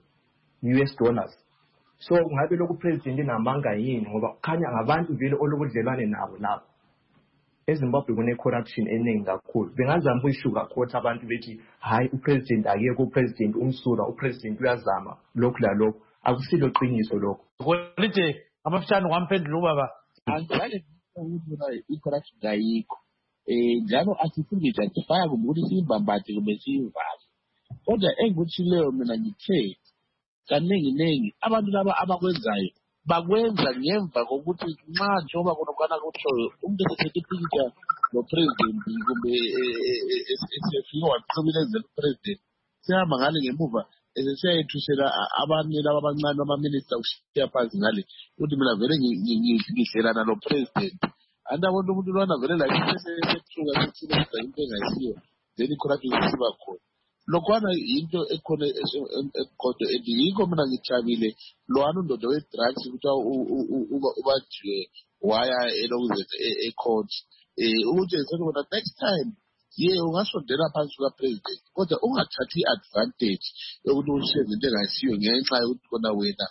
So ngabe lokhu president namanga yini ngoba kukhanya ngabantu vele olokudlelwane nabo lapho. eZimbabwe kune-corruption eningi kakhulu. Bengazama ukuyishuka khotha abantu bethi hayi upresident akekho upresident umsula upresident uyazama lokhu lalokhu akusilo qiniso lokho. Lithi amafishane wamphendula ubaba angale ukuthi i-corruption ayikho. Njalo asifuni justify ukuthi siyimbambate kumbe siyivale. Kodwa engukuthi leyo mina ngithe kaningi abantu laba abakwenzayo bakwenza ngemva kokuthi nxa njengoba kunokwana kutshoyo umuntu esethethe ipicture lo-president kumbe esefika waqhubeleza lo-president sihamba ngale ngemuva siyayethusela abanye laba abancane bamaminista ukushiya phansi ngale ukuthi mina vele ngihlelana lo-president andabona umuntu lwana vele la sesethunga sethuleza into engayisiyo then i-corruption isiba khona. Lokwana into ekhona eqodo yikho mina ngijabule lwana undodo we-drugs ukuthi ubajiwe waya elokuze e-court ukuthi esekuba next time ungasondela phansi kuka-president kodwa ungathathi i-advantage yokuthi uhlezi into engayisiyo ngenxa yokuthi khona wena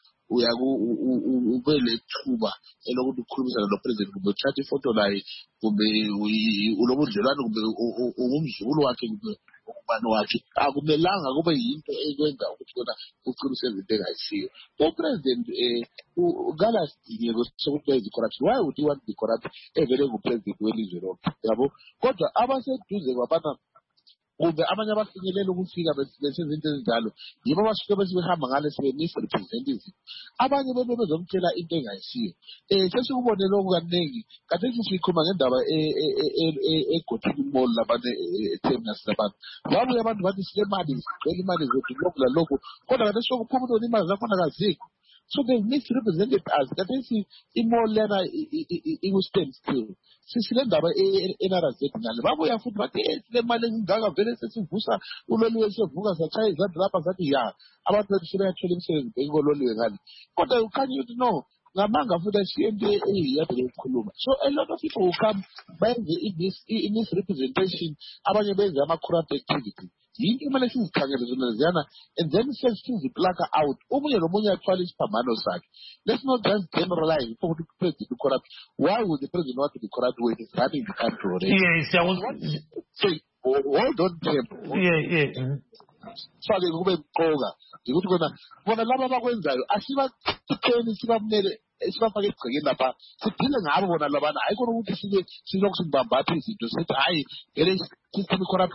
ube lethuba elokuthi ukhulumisana lo-president kumbe uthathe ifoto laye kumbe ulobudlelwane kumbe ungumzukulu wakhe kumbe ubani wakhe akumelanga kube yinto ekwenza ukuthi kona uqinise izinto engayisiyo. upresident kalasidingeko sokuthi wenze i-corruption. Why would you want the corruption evele ngupresident welizwe lonke yabo? Kodwa abaseduze kwabana kumbe abanye abafinyelela ukufika besenza into ezinjalo yibo abasuke besibehamba ngale sibe-misrepresentative. Abanye bebe bezomtshela into engayisiyo. Sesikubone lokhu kaningi kathesi sikhuluma ngendaba eGothini Mall labantu eThemis labantu babuye abantu bathi silemali sicela imali zethu lokhu lalokhu kodwa kathesi sokuphuma ukuthi imali zakhona kazikho. So they've misrepresented us. Kathesi imall lena iku-stand still. Sisile ndaba enarazeti ngale babuya futhi bathi sile mali engingaka vele sesivusa uloliwe sevuka satshaya izandla lapha zathi ya abantu bethu sebeyathola imisebenzi bekololiwe ngale kodwa ukhanya ukuthi no ngamanga futhi ashiye into eyiyadele ukukhuluma. So a lot of people will come benze i-misrepresentation abanye benze ama-corrupt activity. Yinto kumele sizikhangele zona ziyana and then siziplaka out omunye nomunye athwala isiphambano sakhe. Let's not just generalize ukuthi president corrupt. Why would the president want to be corrupt when he's running the country already? Yes, I was say hold on to him. fake kube mqoka ukuthi bona laba abakwenzayo asibatheni sibafake egcekeni lapha sidile ngabo bona labana ayikona ukuthi silokhu simbambatha izinto sithi hayi ele system corrupt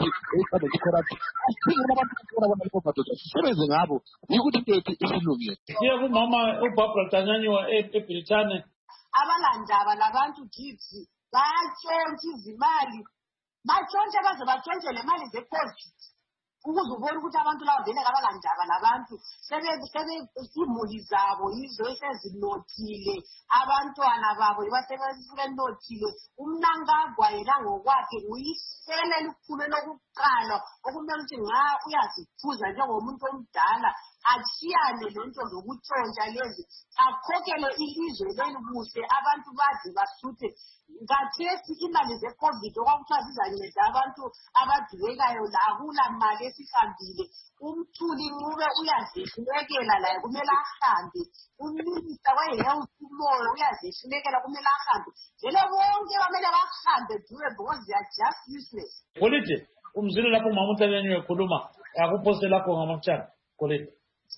sisebenze ngabo yikuthi into ethi isilungile. Siye kumama uBarbara Tanyanyiwa eBritane. Abalandaba labantu kids bayatshontsha izimali batshontshe baze batshontshe le mali ze-COVID ukuze ubone ukuthi abantu labo vele kabalandaba labantu imuli zabo yizo esezinothile abantwana babo basebenothile. Umnankagwa yena ngokwakhe uyisele elikhulu lokuqala okumele ukuthi nxa uyaziphuza njengomuntu omdala ashiyane lento zokutshontsha lezi akhokhele ilizwe leli kuhle abantu baze basuthe. Ngathesi imali ze-COVID okwakuthiwa zizanceda abantu abadubekayo akula mali esihambile. Umthuli Ncube uyazehlulekela laye kumele ahambe. Uminista we-health umoyo uyazehlulekela kumele ahambe. Vele bonke bamele bahambe dube because they are just useless. Kolide umzile lapho umama uTanyanyiwe ekhuluma akuphose lakho ngamachana Kolide.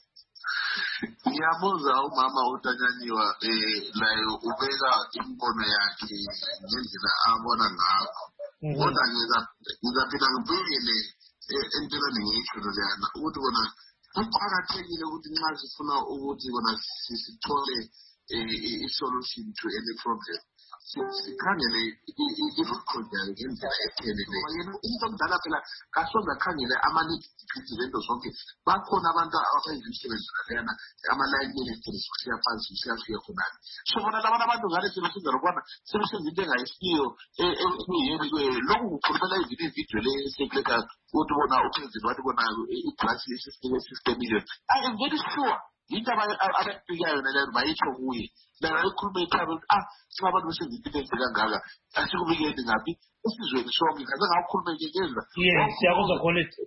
Ngiyabuza umama uTanyanyiwa layo ubeka imbono yakhe ngendlela abona ngakho. Kodwa ngizaphinda ngibuyele empilweni ngisho leyana ukuthi bona kuqakathekile ukuthi nxa sifuna ukuthi bona sithole i-solution to any problem sikhangele i-root ngendlela epheleleyo. Umuntu omdala phela kasoze akhangele ama-nitty-gritty lento zonke. Bakhona abantu abayenza imisebenzi leyana ama-line ministries kusiya phansi kusiyafika khonale. So bona labana abantu ngale sebesenza lokubana sebesenza into engayisiyo ekuyeni lokhu kukhulumela izinto ividiyo lesekuleka ukuthi bona upresident wathi bona igrasi ye-60 million. I am very sure into abafikayo naleyo bayitsho kuye lana ikhulume ekhaya singabantu besenza into enhle kangaka asikubikeni ngaphi esizweni sonke kaze ngawukhulume ngengeza. Siyakuzwa Kolide.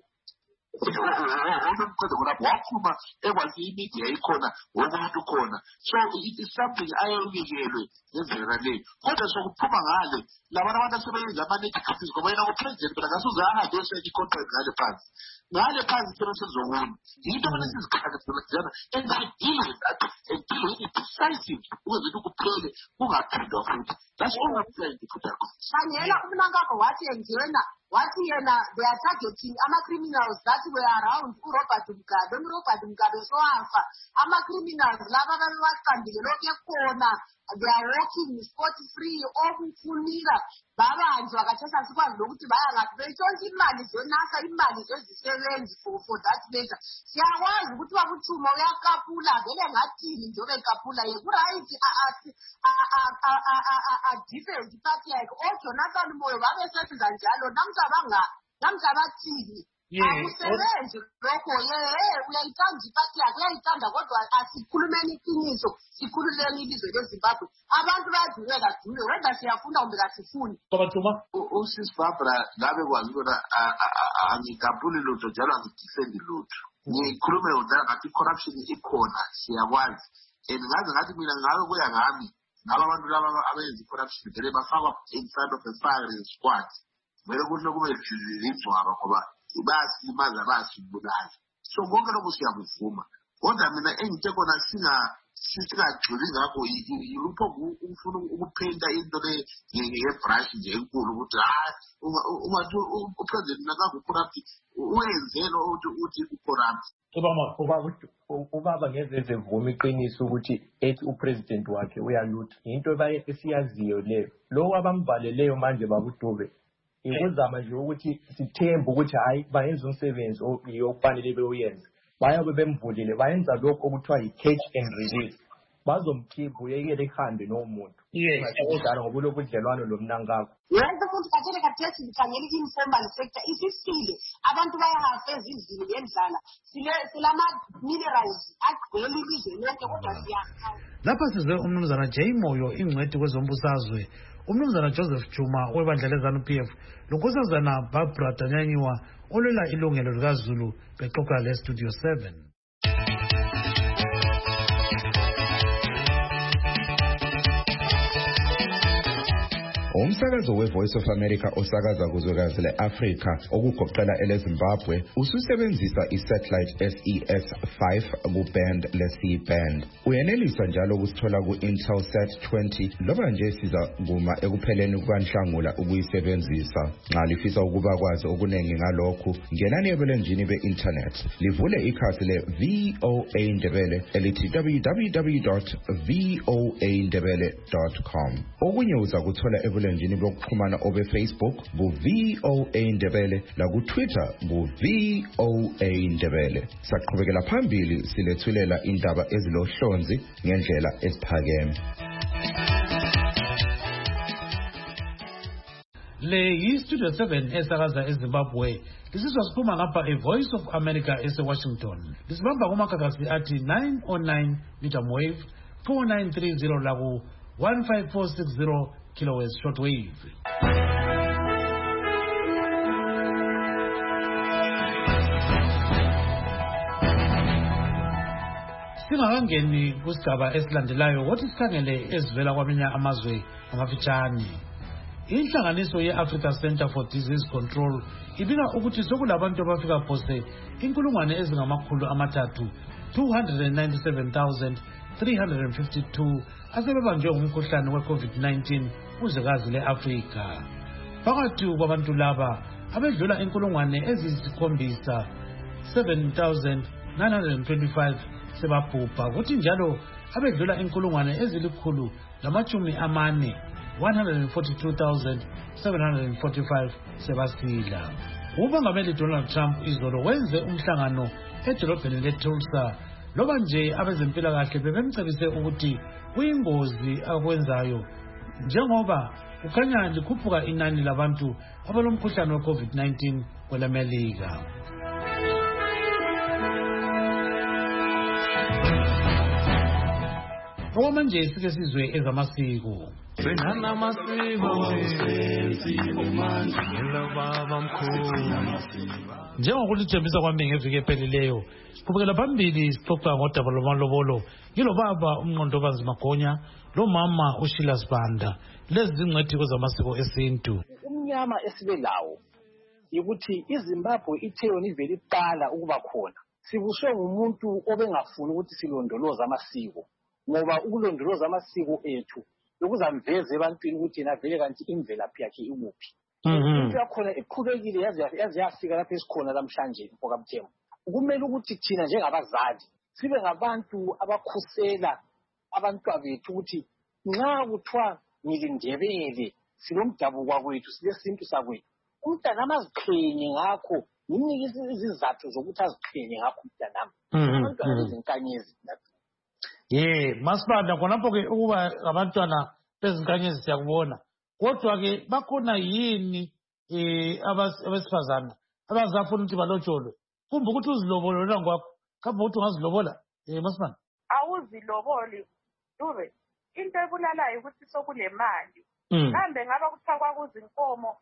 Unomqondo khonapho waphuma ekwazi imedia ikhona womuntu khona. So it is something ayeyikelwe ngendlela leyo. Kodwa sokuphuma ngale labana abantu asebenza ama-nitty-gritty ngoba yena upresident phela ngasuze ahambe yoseka i-contract ngale phansi sebensezokunye yinto bona sizikhakhazana and I deal with that and deal with it decisive ukuze kuphele kungaphindwa futhi. That's all I'm saying to put that. Shanyela umnankakho wathi engena wathi yena they are targeting ama-criminals that were around uRobert Mugabe sowafa ama-criminals laba babewaqambile lokhu ekhona they are walking spot free okufunika babanjwa kathesa sikwazi lokuthi baya ngaphi beyitshontsha imali zenasa imali zezisebenzi for that measure. Siyakwazi ukuthi bakuthuma uyakapula vele ngathini njengoba ekapula yeku-right a-different party yakhe oJonathan Moyo babesenza njalo namhla bathini akusebenzi lokho uyayithanda ipati yakhe uyayithanda kodwa asikhulumeni iqiniso sikhululeni ilizwe leZimbabwe abantu bayaduleka dule wenda siyafunda kumbe kasifuni. Usisi Barbara ngabe kwazi ukuthi angikapuli lutho njalo angidifendi lutho. Ngikhulume udala ngathi corruption ikhona siyakwazi and ngaze ngathi mina ngabe kuya ngami ngaba abantu laba abenza i-corruption vele bafakwa in front of a firing squad vele kuthi lokube lidzwaba ngoba bayasilimaza bayasibulala. So konke lokhu siyakuvuma kodwa mina engithe kona singajuli ngakho yilupho ufuna ukuphenda into ngebrush nje enkulu ukuthi ungathi upresident nakakucorrupt wenzelo ukuthi ucorrupt. Ubaba ngeze vuma iqiniso ukuthi ethi upresident wakhe uyalutha into esiyaziyo leyo lo abamvaleleyo manje babudube ikuzama nje ukuthi sithembe ukuthi hayi bayenza umsebenzi okufanele beyenze bayabe bemvulile bayenza lokho okuthiwa yi-catch and release bazomkhipha uyekele ehambe nomuntu njalo ngoba ulobudlelwano lomnankakho. Wonke umuntu kathesi ngikhangela i-informal sector isisile abantu bayahafa ezindlini ngendlala silama-minerals agcwele ilizwe lonke kodwa siyakha. Lapha sizwe umnumzana Jay Moyo ingcwethi kwezombusazwe umnumzana Joseph Juma webandla leZANU-PF lonkosazana Barbara Tanyanyiwa olwela ilungelo likaZulu bexoxa leStudio 7. Umsakazo we-Voice of America osakaza kuzwekazi le-Afrika okugoqela eleZimbabwe ususebenzisa i-satellite SES-5 ku-band le-C-band. Uyenelisa njalo ukusithola ku-Intelsat 20 loba nje siza kuma ekupheleni kukaNhlangula ukuyisebenzisa. Nxa lifisa ukuba kwazi okuningi ngalokhu, ngenani ebulenjini be-internet livule ikhasi le-VOA Ndebele elithi www.voandebele.com. Okunye uza kuthola ebulenjini bokuxhumana obe-Facebook ku-VOA Ndebele laku-Twitter ku-VOA Ndebele. Saqhubekela phambili silethulela indaba ezilohlonzi ngendlela esiphakeme. Le yi-Studio 7 esakaza eZimbabwe. Lisizwa siphuma ngapha e-Voice of America ese-Washington. Lisibamba kumakakasi athi 909 medium wave, 4930 laku 15460 kilohertz shortwave. Singakangeni kusigaba esilandelayo wothi sikhangele ezivela kwamanye amazwe amafitshane. Inhlanganiso ye-Africa Center for Disease Control ibika ukuthi sokulabantu abafika phose 297,352 asebebanjwe ngumkhuhlane we-COVID-19 kuzwekazi le-Afrika. Phakathi kwabantu laba abedlula 7,925 sebabhubha, kuthi njalo abedlula 142,745 sebasila. Umongameli Donald Trump izolo wenze umhlangano edolobheni leTulsa loba nje abezempilakahle bebemcebise ukuthi kuyingozi akwenzayo njengoba kukhanya likhuphuka inani labantu abalomkhuhlane we-COVID-19 kwelamelika. Okwamanje sike sizwe ezamasiko. Benana masiko Njengokulithembisa kwami ngeviki ephelileyo, qhubekela phambili sixoxa ngodaba lwamalobolo. Yilo baba uMnqondobazi Magonya lo mama uShila Sibanda. Lezi zingcwethi kwezamasiko esintu. Umnyama esibe lawo ukuthi iZimbabwe ithe yona ivele iqala ukuba khona. Sibuswe ngumuntu obengafuni ukuthi silondoloze amasiko. Ngoba ukulondoloza amasiko ethu lokuzamveza ebantwini ukuthi yena vele kanti imvelaphi yakhe ikuphi. Into yakhona iqhubekile yaze yafika lapha esikhona namhlanje mfokamthembu. Kumele ukuthi thina njengabazali sibe ngabantu abakhusela abantwana bethu ukuthi nxa kuthiwa ngilindebele silomdabuko kwethu silesintu sakwethu, umntana amaziqhenye ngakho, nimnike izizathu zokuthi aziqhenye ngakho umntanami. Abantwana bezinkanyezi. Masibanda khonapho-ke ukuba abantwana bezinkanyezi siyakubona. Kodwa-ke bakhona yini abesifazana abazafuna ukuthi balotsholwe? Kumbe ukuthi uzilobolola ngwakho, kambe ukuthi ungazilobola? Masibanda. Awuziloboli, Dube. Into ebulalayo ukuthi sokulemali. Kambe ngaba kuthiwa kwakuzinkomo,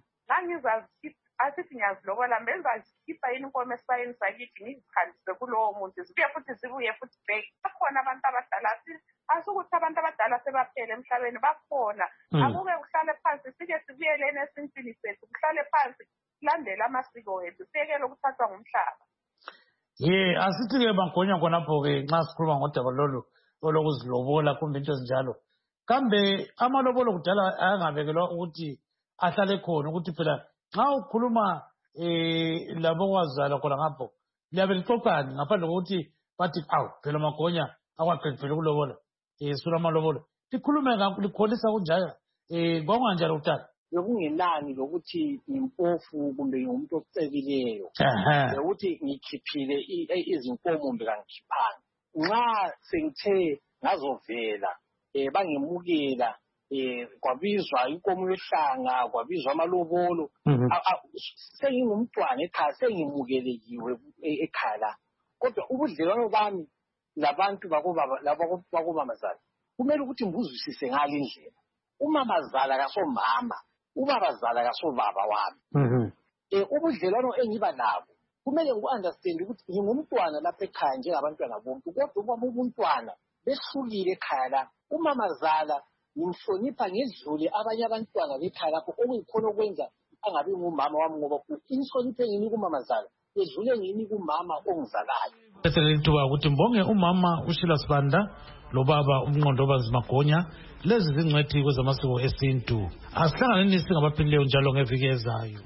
asithi ngiyazilobola, benzazikhipha yini inkomo esayini sakithi ngizihambise kulowo muntu zibuye futhi back. Bakhona abantu abadala, asukuthi abantu abadala sebaphele emhlabeni bakhona. Akuke kuhlale phansi sike sibuyelene esintwini sethu, kuhlale phansi silandele amasiko wethu, siyekele ukuthathwa ngumhlaba. Asithi-ke Magonya khonapho-ke nxa sikhuluma ngodaba lolu olokuzilobola kumbe into ezinjalo, kambe amalobolo kudala ayangabekelwa ukuthi ahlale khona, ukuthi phela nxa ukhuluma labo kwazala khona ngapho liyabe lixoxani ngaphandle kokuthi bathi awu phela Magonya akwaqedi phela ukulobola sula amalobolo, likhulume likholisa kunjaya kwakunganjalo kudala. Bekungenani lokuthi impofu kumbe ngumuntu ocebileyo ukuthi ngikhiphile izinkomo bekangikhiphanga. Nxa sengithe ngazovela bangemukela kwabizwa inkomo yehlanga, kwabizwa amalobolo, sengingumntwana ekhaya, sengimukelekiwe ekhaya la. Kodwa ubudlelwano bami labantu bakobamazala kumele ukuthi ngibuzwisise ngale indlela. Umamazala kasomama, ubabazala kasobaba wami. Ubudlelwano engiba nabo kumele ngiku-understand ukuthi ngingumntwana lapha ekhaya njengabantwana bonke, kodwa uma ubuntwana behlukile ekhaya la. Umamazala ngimhlonipha ngedlule abanye abantwana bekhaya lapho okuyikhona okwenza angabi ngumama wami ngoba inhlonipho engini kumamazala edlule ngini kumama ongizalayo. Eselithuba ukuthi mbonge umama uShila Sibanda lobaba uMnqondobazi Magonya lezi zingcwethi kwezamasiko esintu. Asihlanganeni singabaphilileyo njalo ngeviki ezayo.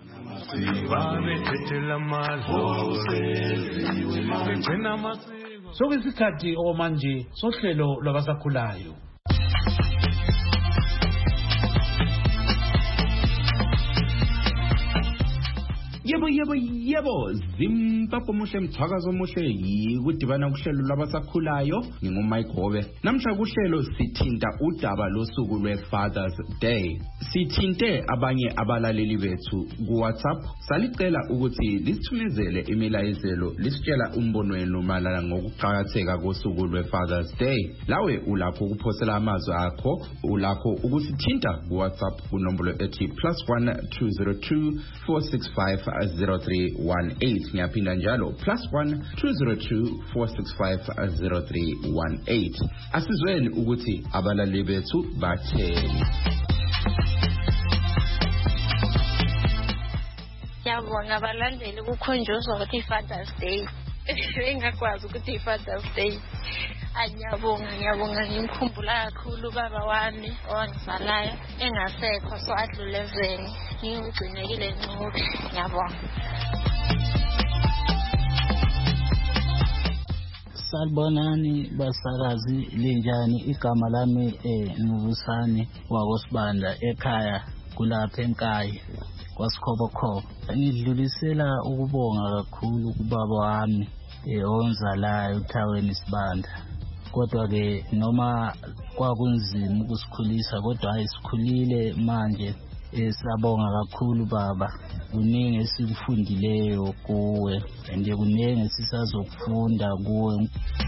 Sokuyisikhathi okwamanje sohlelo lwabasakhulayo. Yebo Zimbabwe muhle mthakazo muhle yikudibana kuhlelo labasakhulayo ngingumike Gobe. Namhla kuhlelo sithinta udaba losuku lweFathers Day. Sithinte abanye abalaleli bethu ku WhatsApp salicela ukuthi lisithumezele imilayezelo lisitshela umbono wenu malana ngokuqhakatheka kosuku lweFathers Day. Lawe ulakho ukuphosela amazwi akho, ulakho ukusithinta ku WhatsApp kunombolo ethi +1 202 465 0318 ngiyaphinda njalo +1 202 465 0318. Asizweni ukuthi abalaleli bethu batheni. Ngiyabonga abalandeli ukukhonjozwa ukuthi iFathers Day. Engakwazi ukuthi iFathers Day. Ngiyabonga ngimkhumbula kakhulu baba wami owangizalayo engasekho so adlulezweni ngigcinekile ncube. Ngiyabonga. Salibonani basakazi linjani igama lami ngubusani wakosibanda ekhaya kulapha eNkayi kwaSikhobokhobo. Ngidlulisela ukubonga kakhulu kubaba wami owenzalayo uThaweni Sibanda. Kodwa ke noma kwakunzima ukusikhulisa kodwa ayisikhulile manje. Siyabonga kakhulu baba, kuningi esikufundileyo kuwe and kuningi esisazokufunda kuwe.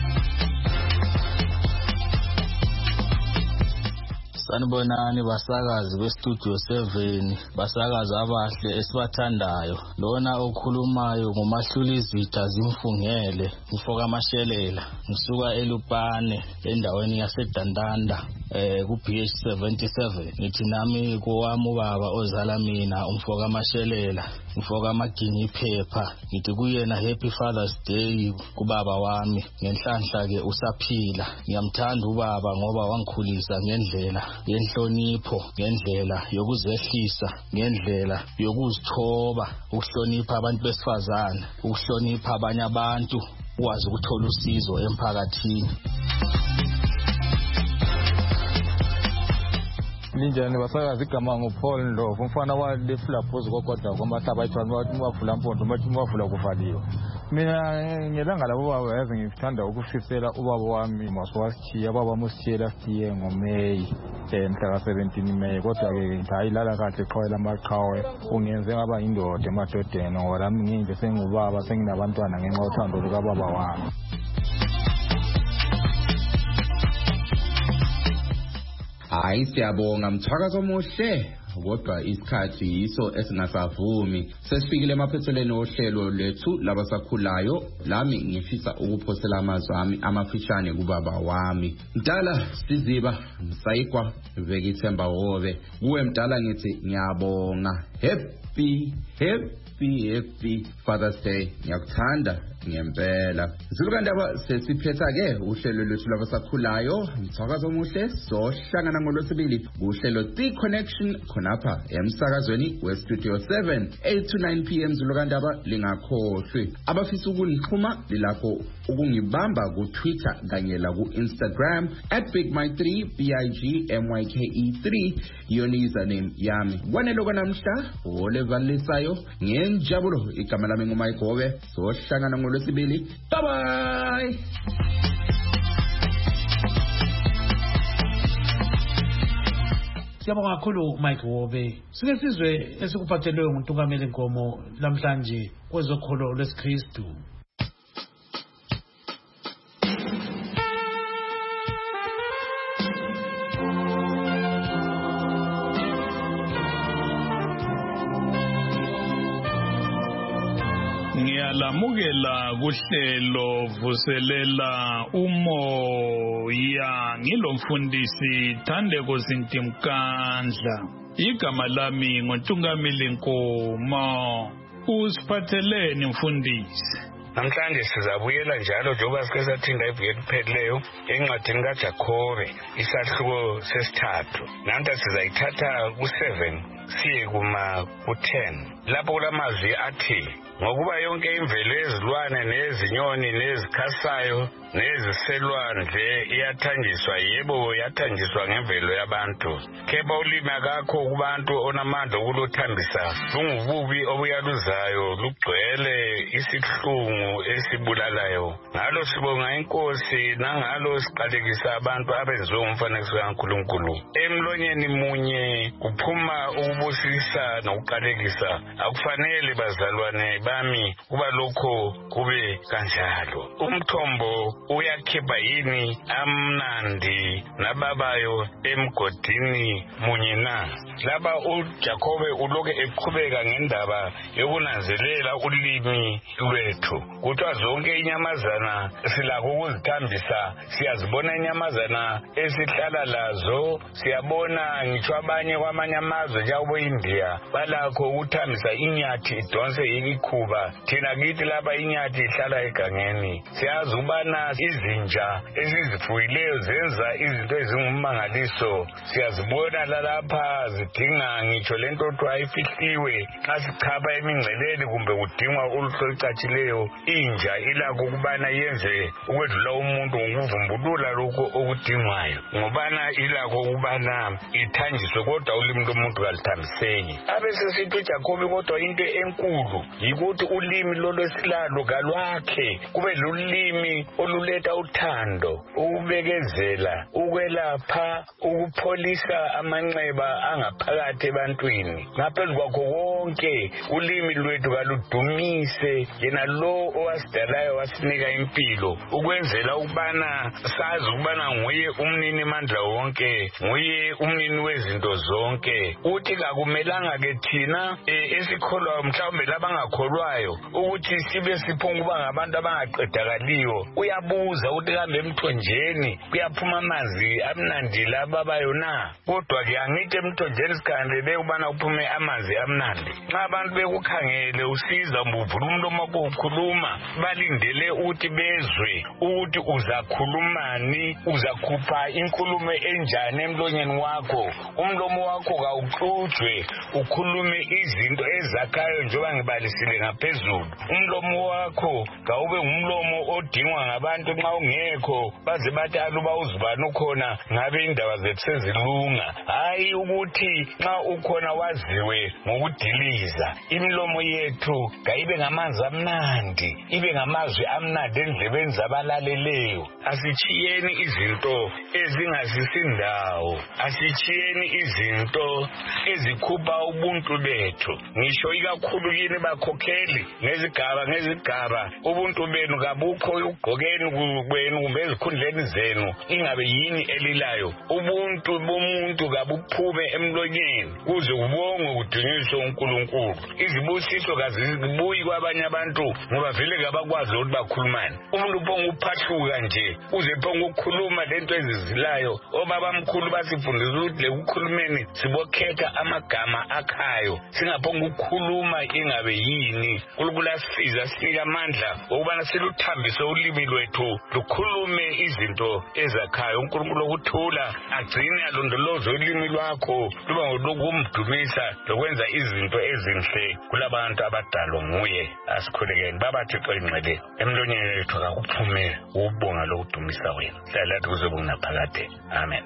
Sanibonani basakazi bestudio 7, basakazi abahle esibathandayo. Lona okhulumayo nguMahlulizitha Zimfungele, Mfoka Amashelela, ngisuka eLupane endaweni yaseDandanda ku BH 77. Ngithi nami kowami ubaba ozala mina uMfoka Amashelela, Mfoka Maginyi Phepha, ngithi kuyena Happy Father's Day kubaba wami. Ngenhlanhla ke usaphila. Ngiyamthanda ubaba ngoba wangikhulisa ngendlela yenhlonipho, ngendlela yokuzehlisa, ngendlela yokuzithoba, ukuhlonipha abantu besifazane, ukuhlonipha abanye abantu, ukwazi ukuthola usizo emphakathini. Linjani basakazi igama nguPaul Ndlovu, umfana walefula phuzu kokodwa kwamahlaba ayithwala wavula mpondo mathi wavula kuvaliwe. Mina ngelanga labo baba yazi ngithanda ukufisela ubaba wami maswasithiya baba musithiyela sithiye ngoMeyi mhla ka-17 Meyi. Kodwa ke ngayilala kahle eqhawela amaqhawe ungenze ngaba yindoda emadodeni ngoba lami nginje sengubaba senginabantwana ngenxa yothando lukababa wami. Hayi siyabonga mthakazo omuhle kodwa isikhathi yiso esingasavumi. Sesifikile emaphethelweni ohlelo lethu labasakhulayo. Lami ngifisa ukuphosela amazwi ami amafishane kubaba wami. Mdala Siziba Msayikwa Vekithemba Hobe. Kuwe mdala ngithi ngiyabonga. Happy Father's Day. Ngiyakuthanda ngempela. Zilukandaba sesiphetha ke uhlelo lwethu labasakhulayo. Mthakazo omuhle sohlangana ngolwesibili kuhlelo The Connection khonapha emsakazweni weStudio 7 8 to 9 PM. Zilukandaba lingakhohlwe. Abafisa ukunixhuma lilakho ukungibamba ku Twitter kanye la ku Instagram @bigmike3 BIGMYKE3 yona username yami. Kwanelo kwanamhla olevalisayo ngenjabulo igama lami nguMike Gobe. Sohlangana ngolwesibili. Bye bye. Siyabonga kakhulu Mike Gobe. Sike sizwe esikuphathelwe nguNtungameli Nkomo namhlanje kwezokholo lwesikristu. Ngiyalamukela kuhlelo vuselela umoya ngilomfundisi Thandeko Zintimkandla. Igama lami ngoNtungamili Nkomo. Usiphatheleni mfundisi? Namhlanje sizabuyela njalo njengoba sike sathinda iviki eliphelileyo encwadini kaJakhobe isahluko sesithathu. Namhla sizayithatha ku7 siye ku10. Lapho kulamazwi athi ngokuba yonke imvelo ezilwane nezinyoni nezikhasayo neziselwandle iyathanjiswa, yebo yathanjiswa ngemvelo yabantu. Kepha ulimi akakho kubantu onamandla okuluthambisa, lungububi obuyaluzayo, lugcwele isihlungu esibulalayo. Ngalo sibonga inkosi, nangalo siqalekisa abantu abenziwe umfanekiso kaNkulunkulu. Emlonyeni munye kuphuma ukubusisa nokuqalekisa. Akufanele bazalwane bami kuba lokho kube kanjalo. Umthombo uyakhipha yini amnandi nababayo emgodini munye na? Laba uJakhobe uloke eqhubeka ngendaba yokunanzelela ulimi lwethu. Kuthiwa zonke inyamazana silakho ukuzithambisa, siyazibona inyamazana esihlala lazo, siyabona ngitsho abanye kwamanye amazwe njengoba India balakho ukuthambisa inyathi idonse ikhuba. Thina kithi laba inyathi ihlala egangeni. Siyazi ubana izinja esizifuyileyo zenza izinto ezingummangaliso. Siyazibona lapha zidinga ngitsho lento othiwa ifihliwe. Xa sichapha emingceleni kumbe kudingwa uluhlu olucatshileyo, inja ilakho ukubana yenze ukwedlula umuntu ngokuvumbulula lokho okudingwayo, ngobana ilakho ukubana ithanjiswe, kodwa ulimi lomuntu kalithambiseki. Abesesithi uJakhobe kodwa into enkulu yikuthi ulimi lolwesilalo kalwakhe kube lulimi oluletha uthando, ukubekezela, ukwelapha, ukupholisa amanxeba angaphakathi ebantwini. Ngaphezu kwakho konke ulimi lwethu kaludumise yena lo owasidalayo wasinika impilo, ukwenzela ukubana sazi ukubana nguye umnini mandla wonke, nguye umnini wezinto zonke. Uthi kakumelanga ke thina esikholwayo mhlawumbe labangakholwayo ukuthi sibe siphunga ukuba ngabantu abangaqedakaliyo. Uyabuza ukuthi kambe emthonjeni kuyaphuma amanzi amnandi lababayo na? Kodwa-ke angithi emthonjeni sikhangelele ukubana kuphume amanzi amnandi. Nxa abantu bekukhangele usiza uvula umlomo wakho ukhuluma, balindele ukuthi bezwe ukuthi uzakhulumani, uzakhupha inkulumo enjani emlonyeni wakho. Umlomo wakho kawuxutshwe, ukhulume izinto ezakhayo njengoba ngibalisile ngaphezulu. Umlomo wakho kawube ngumlomo odingwa ngabantu nxa ungekho baze bathi aluba uzibani ukhona ngabe indaba zethu sezilunga. Hayi ukuthi nxa ukhona waziwe ngokudiliza. Imilomo yethu kayibe ngamanzi amnandi, ibe ngamazwi amnandi endlebeni zabalaleleyo. Asichiyeni izinto ezingasisindawo, asichiyeni izinto ezikhupha ubuntu bethu. Ngisho ikakhulu kini bakhokheli ngezigaba, ubuntu benu kabukho ugqokeni kwenu kumbe ezikhundleni zenu, ingabe yini elilayo. Ubuntu bomuntu kabuphume emlonyeni kuze kubongwe kudunyiswe uNkulunkulu. Izibusiso kazibuyi kwabanye abantu ngoba vele kabakwazi ukuthi bakhulumane. Umuntu uphonga uphahluka nje uze phonga ukukhuluma lento ezizilayo. Obabamkhulu basifundisa ukuthi lekukhulumeni sibokhetha amagama akhayo, singaphonga ukukhuluma ingabe yini. uNkulunkulu asiza sinika amandla ukubana siluthambise ulimi lwethu lukhulume izinto ezakhayo. uNkulunkulu ukuthula agcine alondoloze ulimi lwakho luba ngolokumdumisa lokwenza izinto ezinhle kulabantu abadalwa nguye. Asikhulekeni Baba Thixo ingcwele, emlonyeni wethu kakuphume ukubonga lokudumisa wena. Hlala kuze kungaphakade. Amen.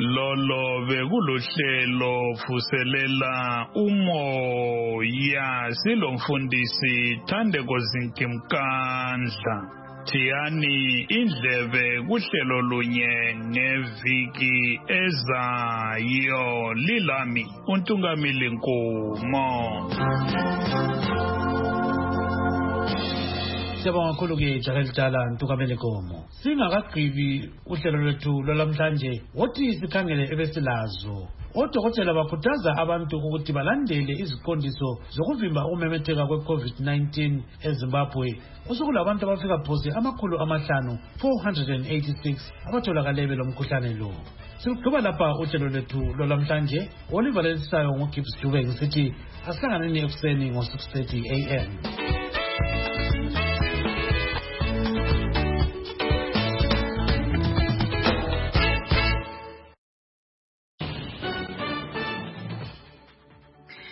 Lolo bekuluhlelo vuselela umoya silomfundisi Thandeko Zintimkandla. Thiyani indlebe kuhlelo lunye ngeviki ezayo. Lilami uNtungamili Nkomo. Siyabonga kakhulu-ke jaha elidala Ntungamili Nkomo. Singakagqibi uhlelo lwethu lwalamhlanje, wothi sikhangele ebesilazo Odokotela bakhuthaza abantu ukuthi balandele iziqondiso zokuvimba ukumemetheka kwe-COVID-19 eZimbabwe. Osokulabantu abafika phose 486 abatholakale belomkhuhlane lo. Sigqiba lapha uhlelo lwethu lolwamhlanje. Oliver Lensayo ngoGibbs Dube ngisithi asihlanganeni ekuseni ngo-6:30 AM.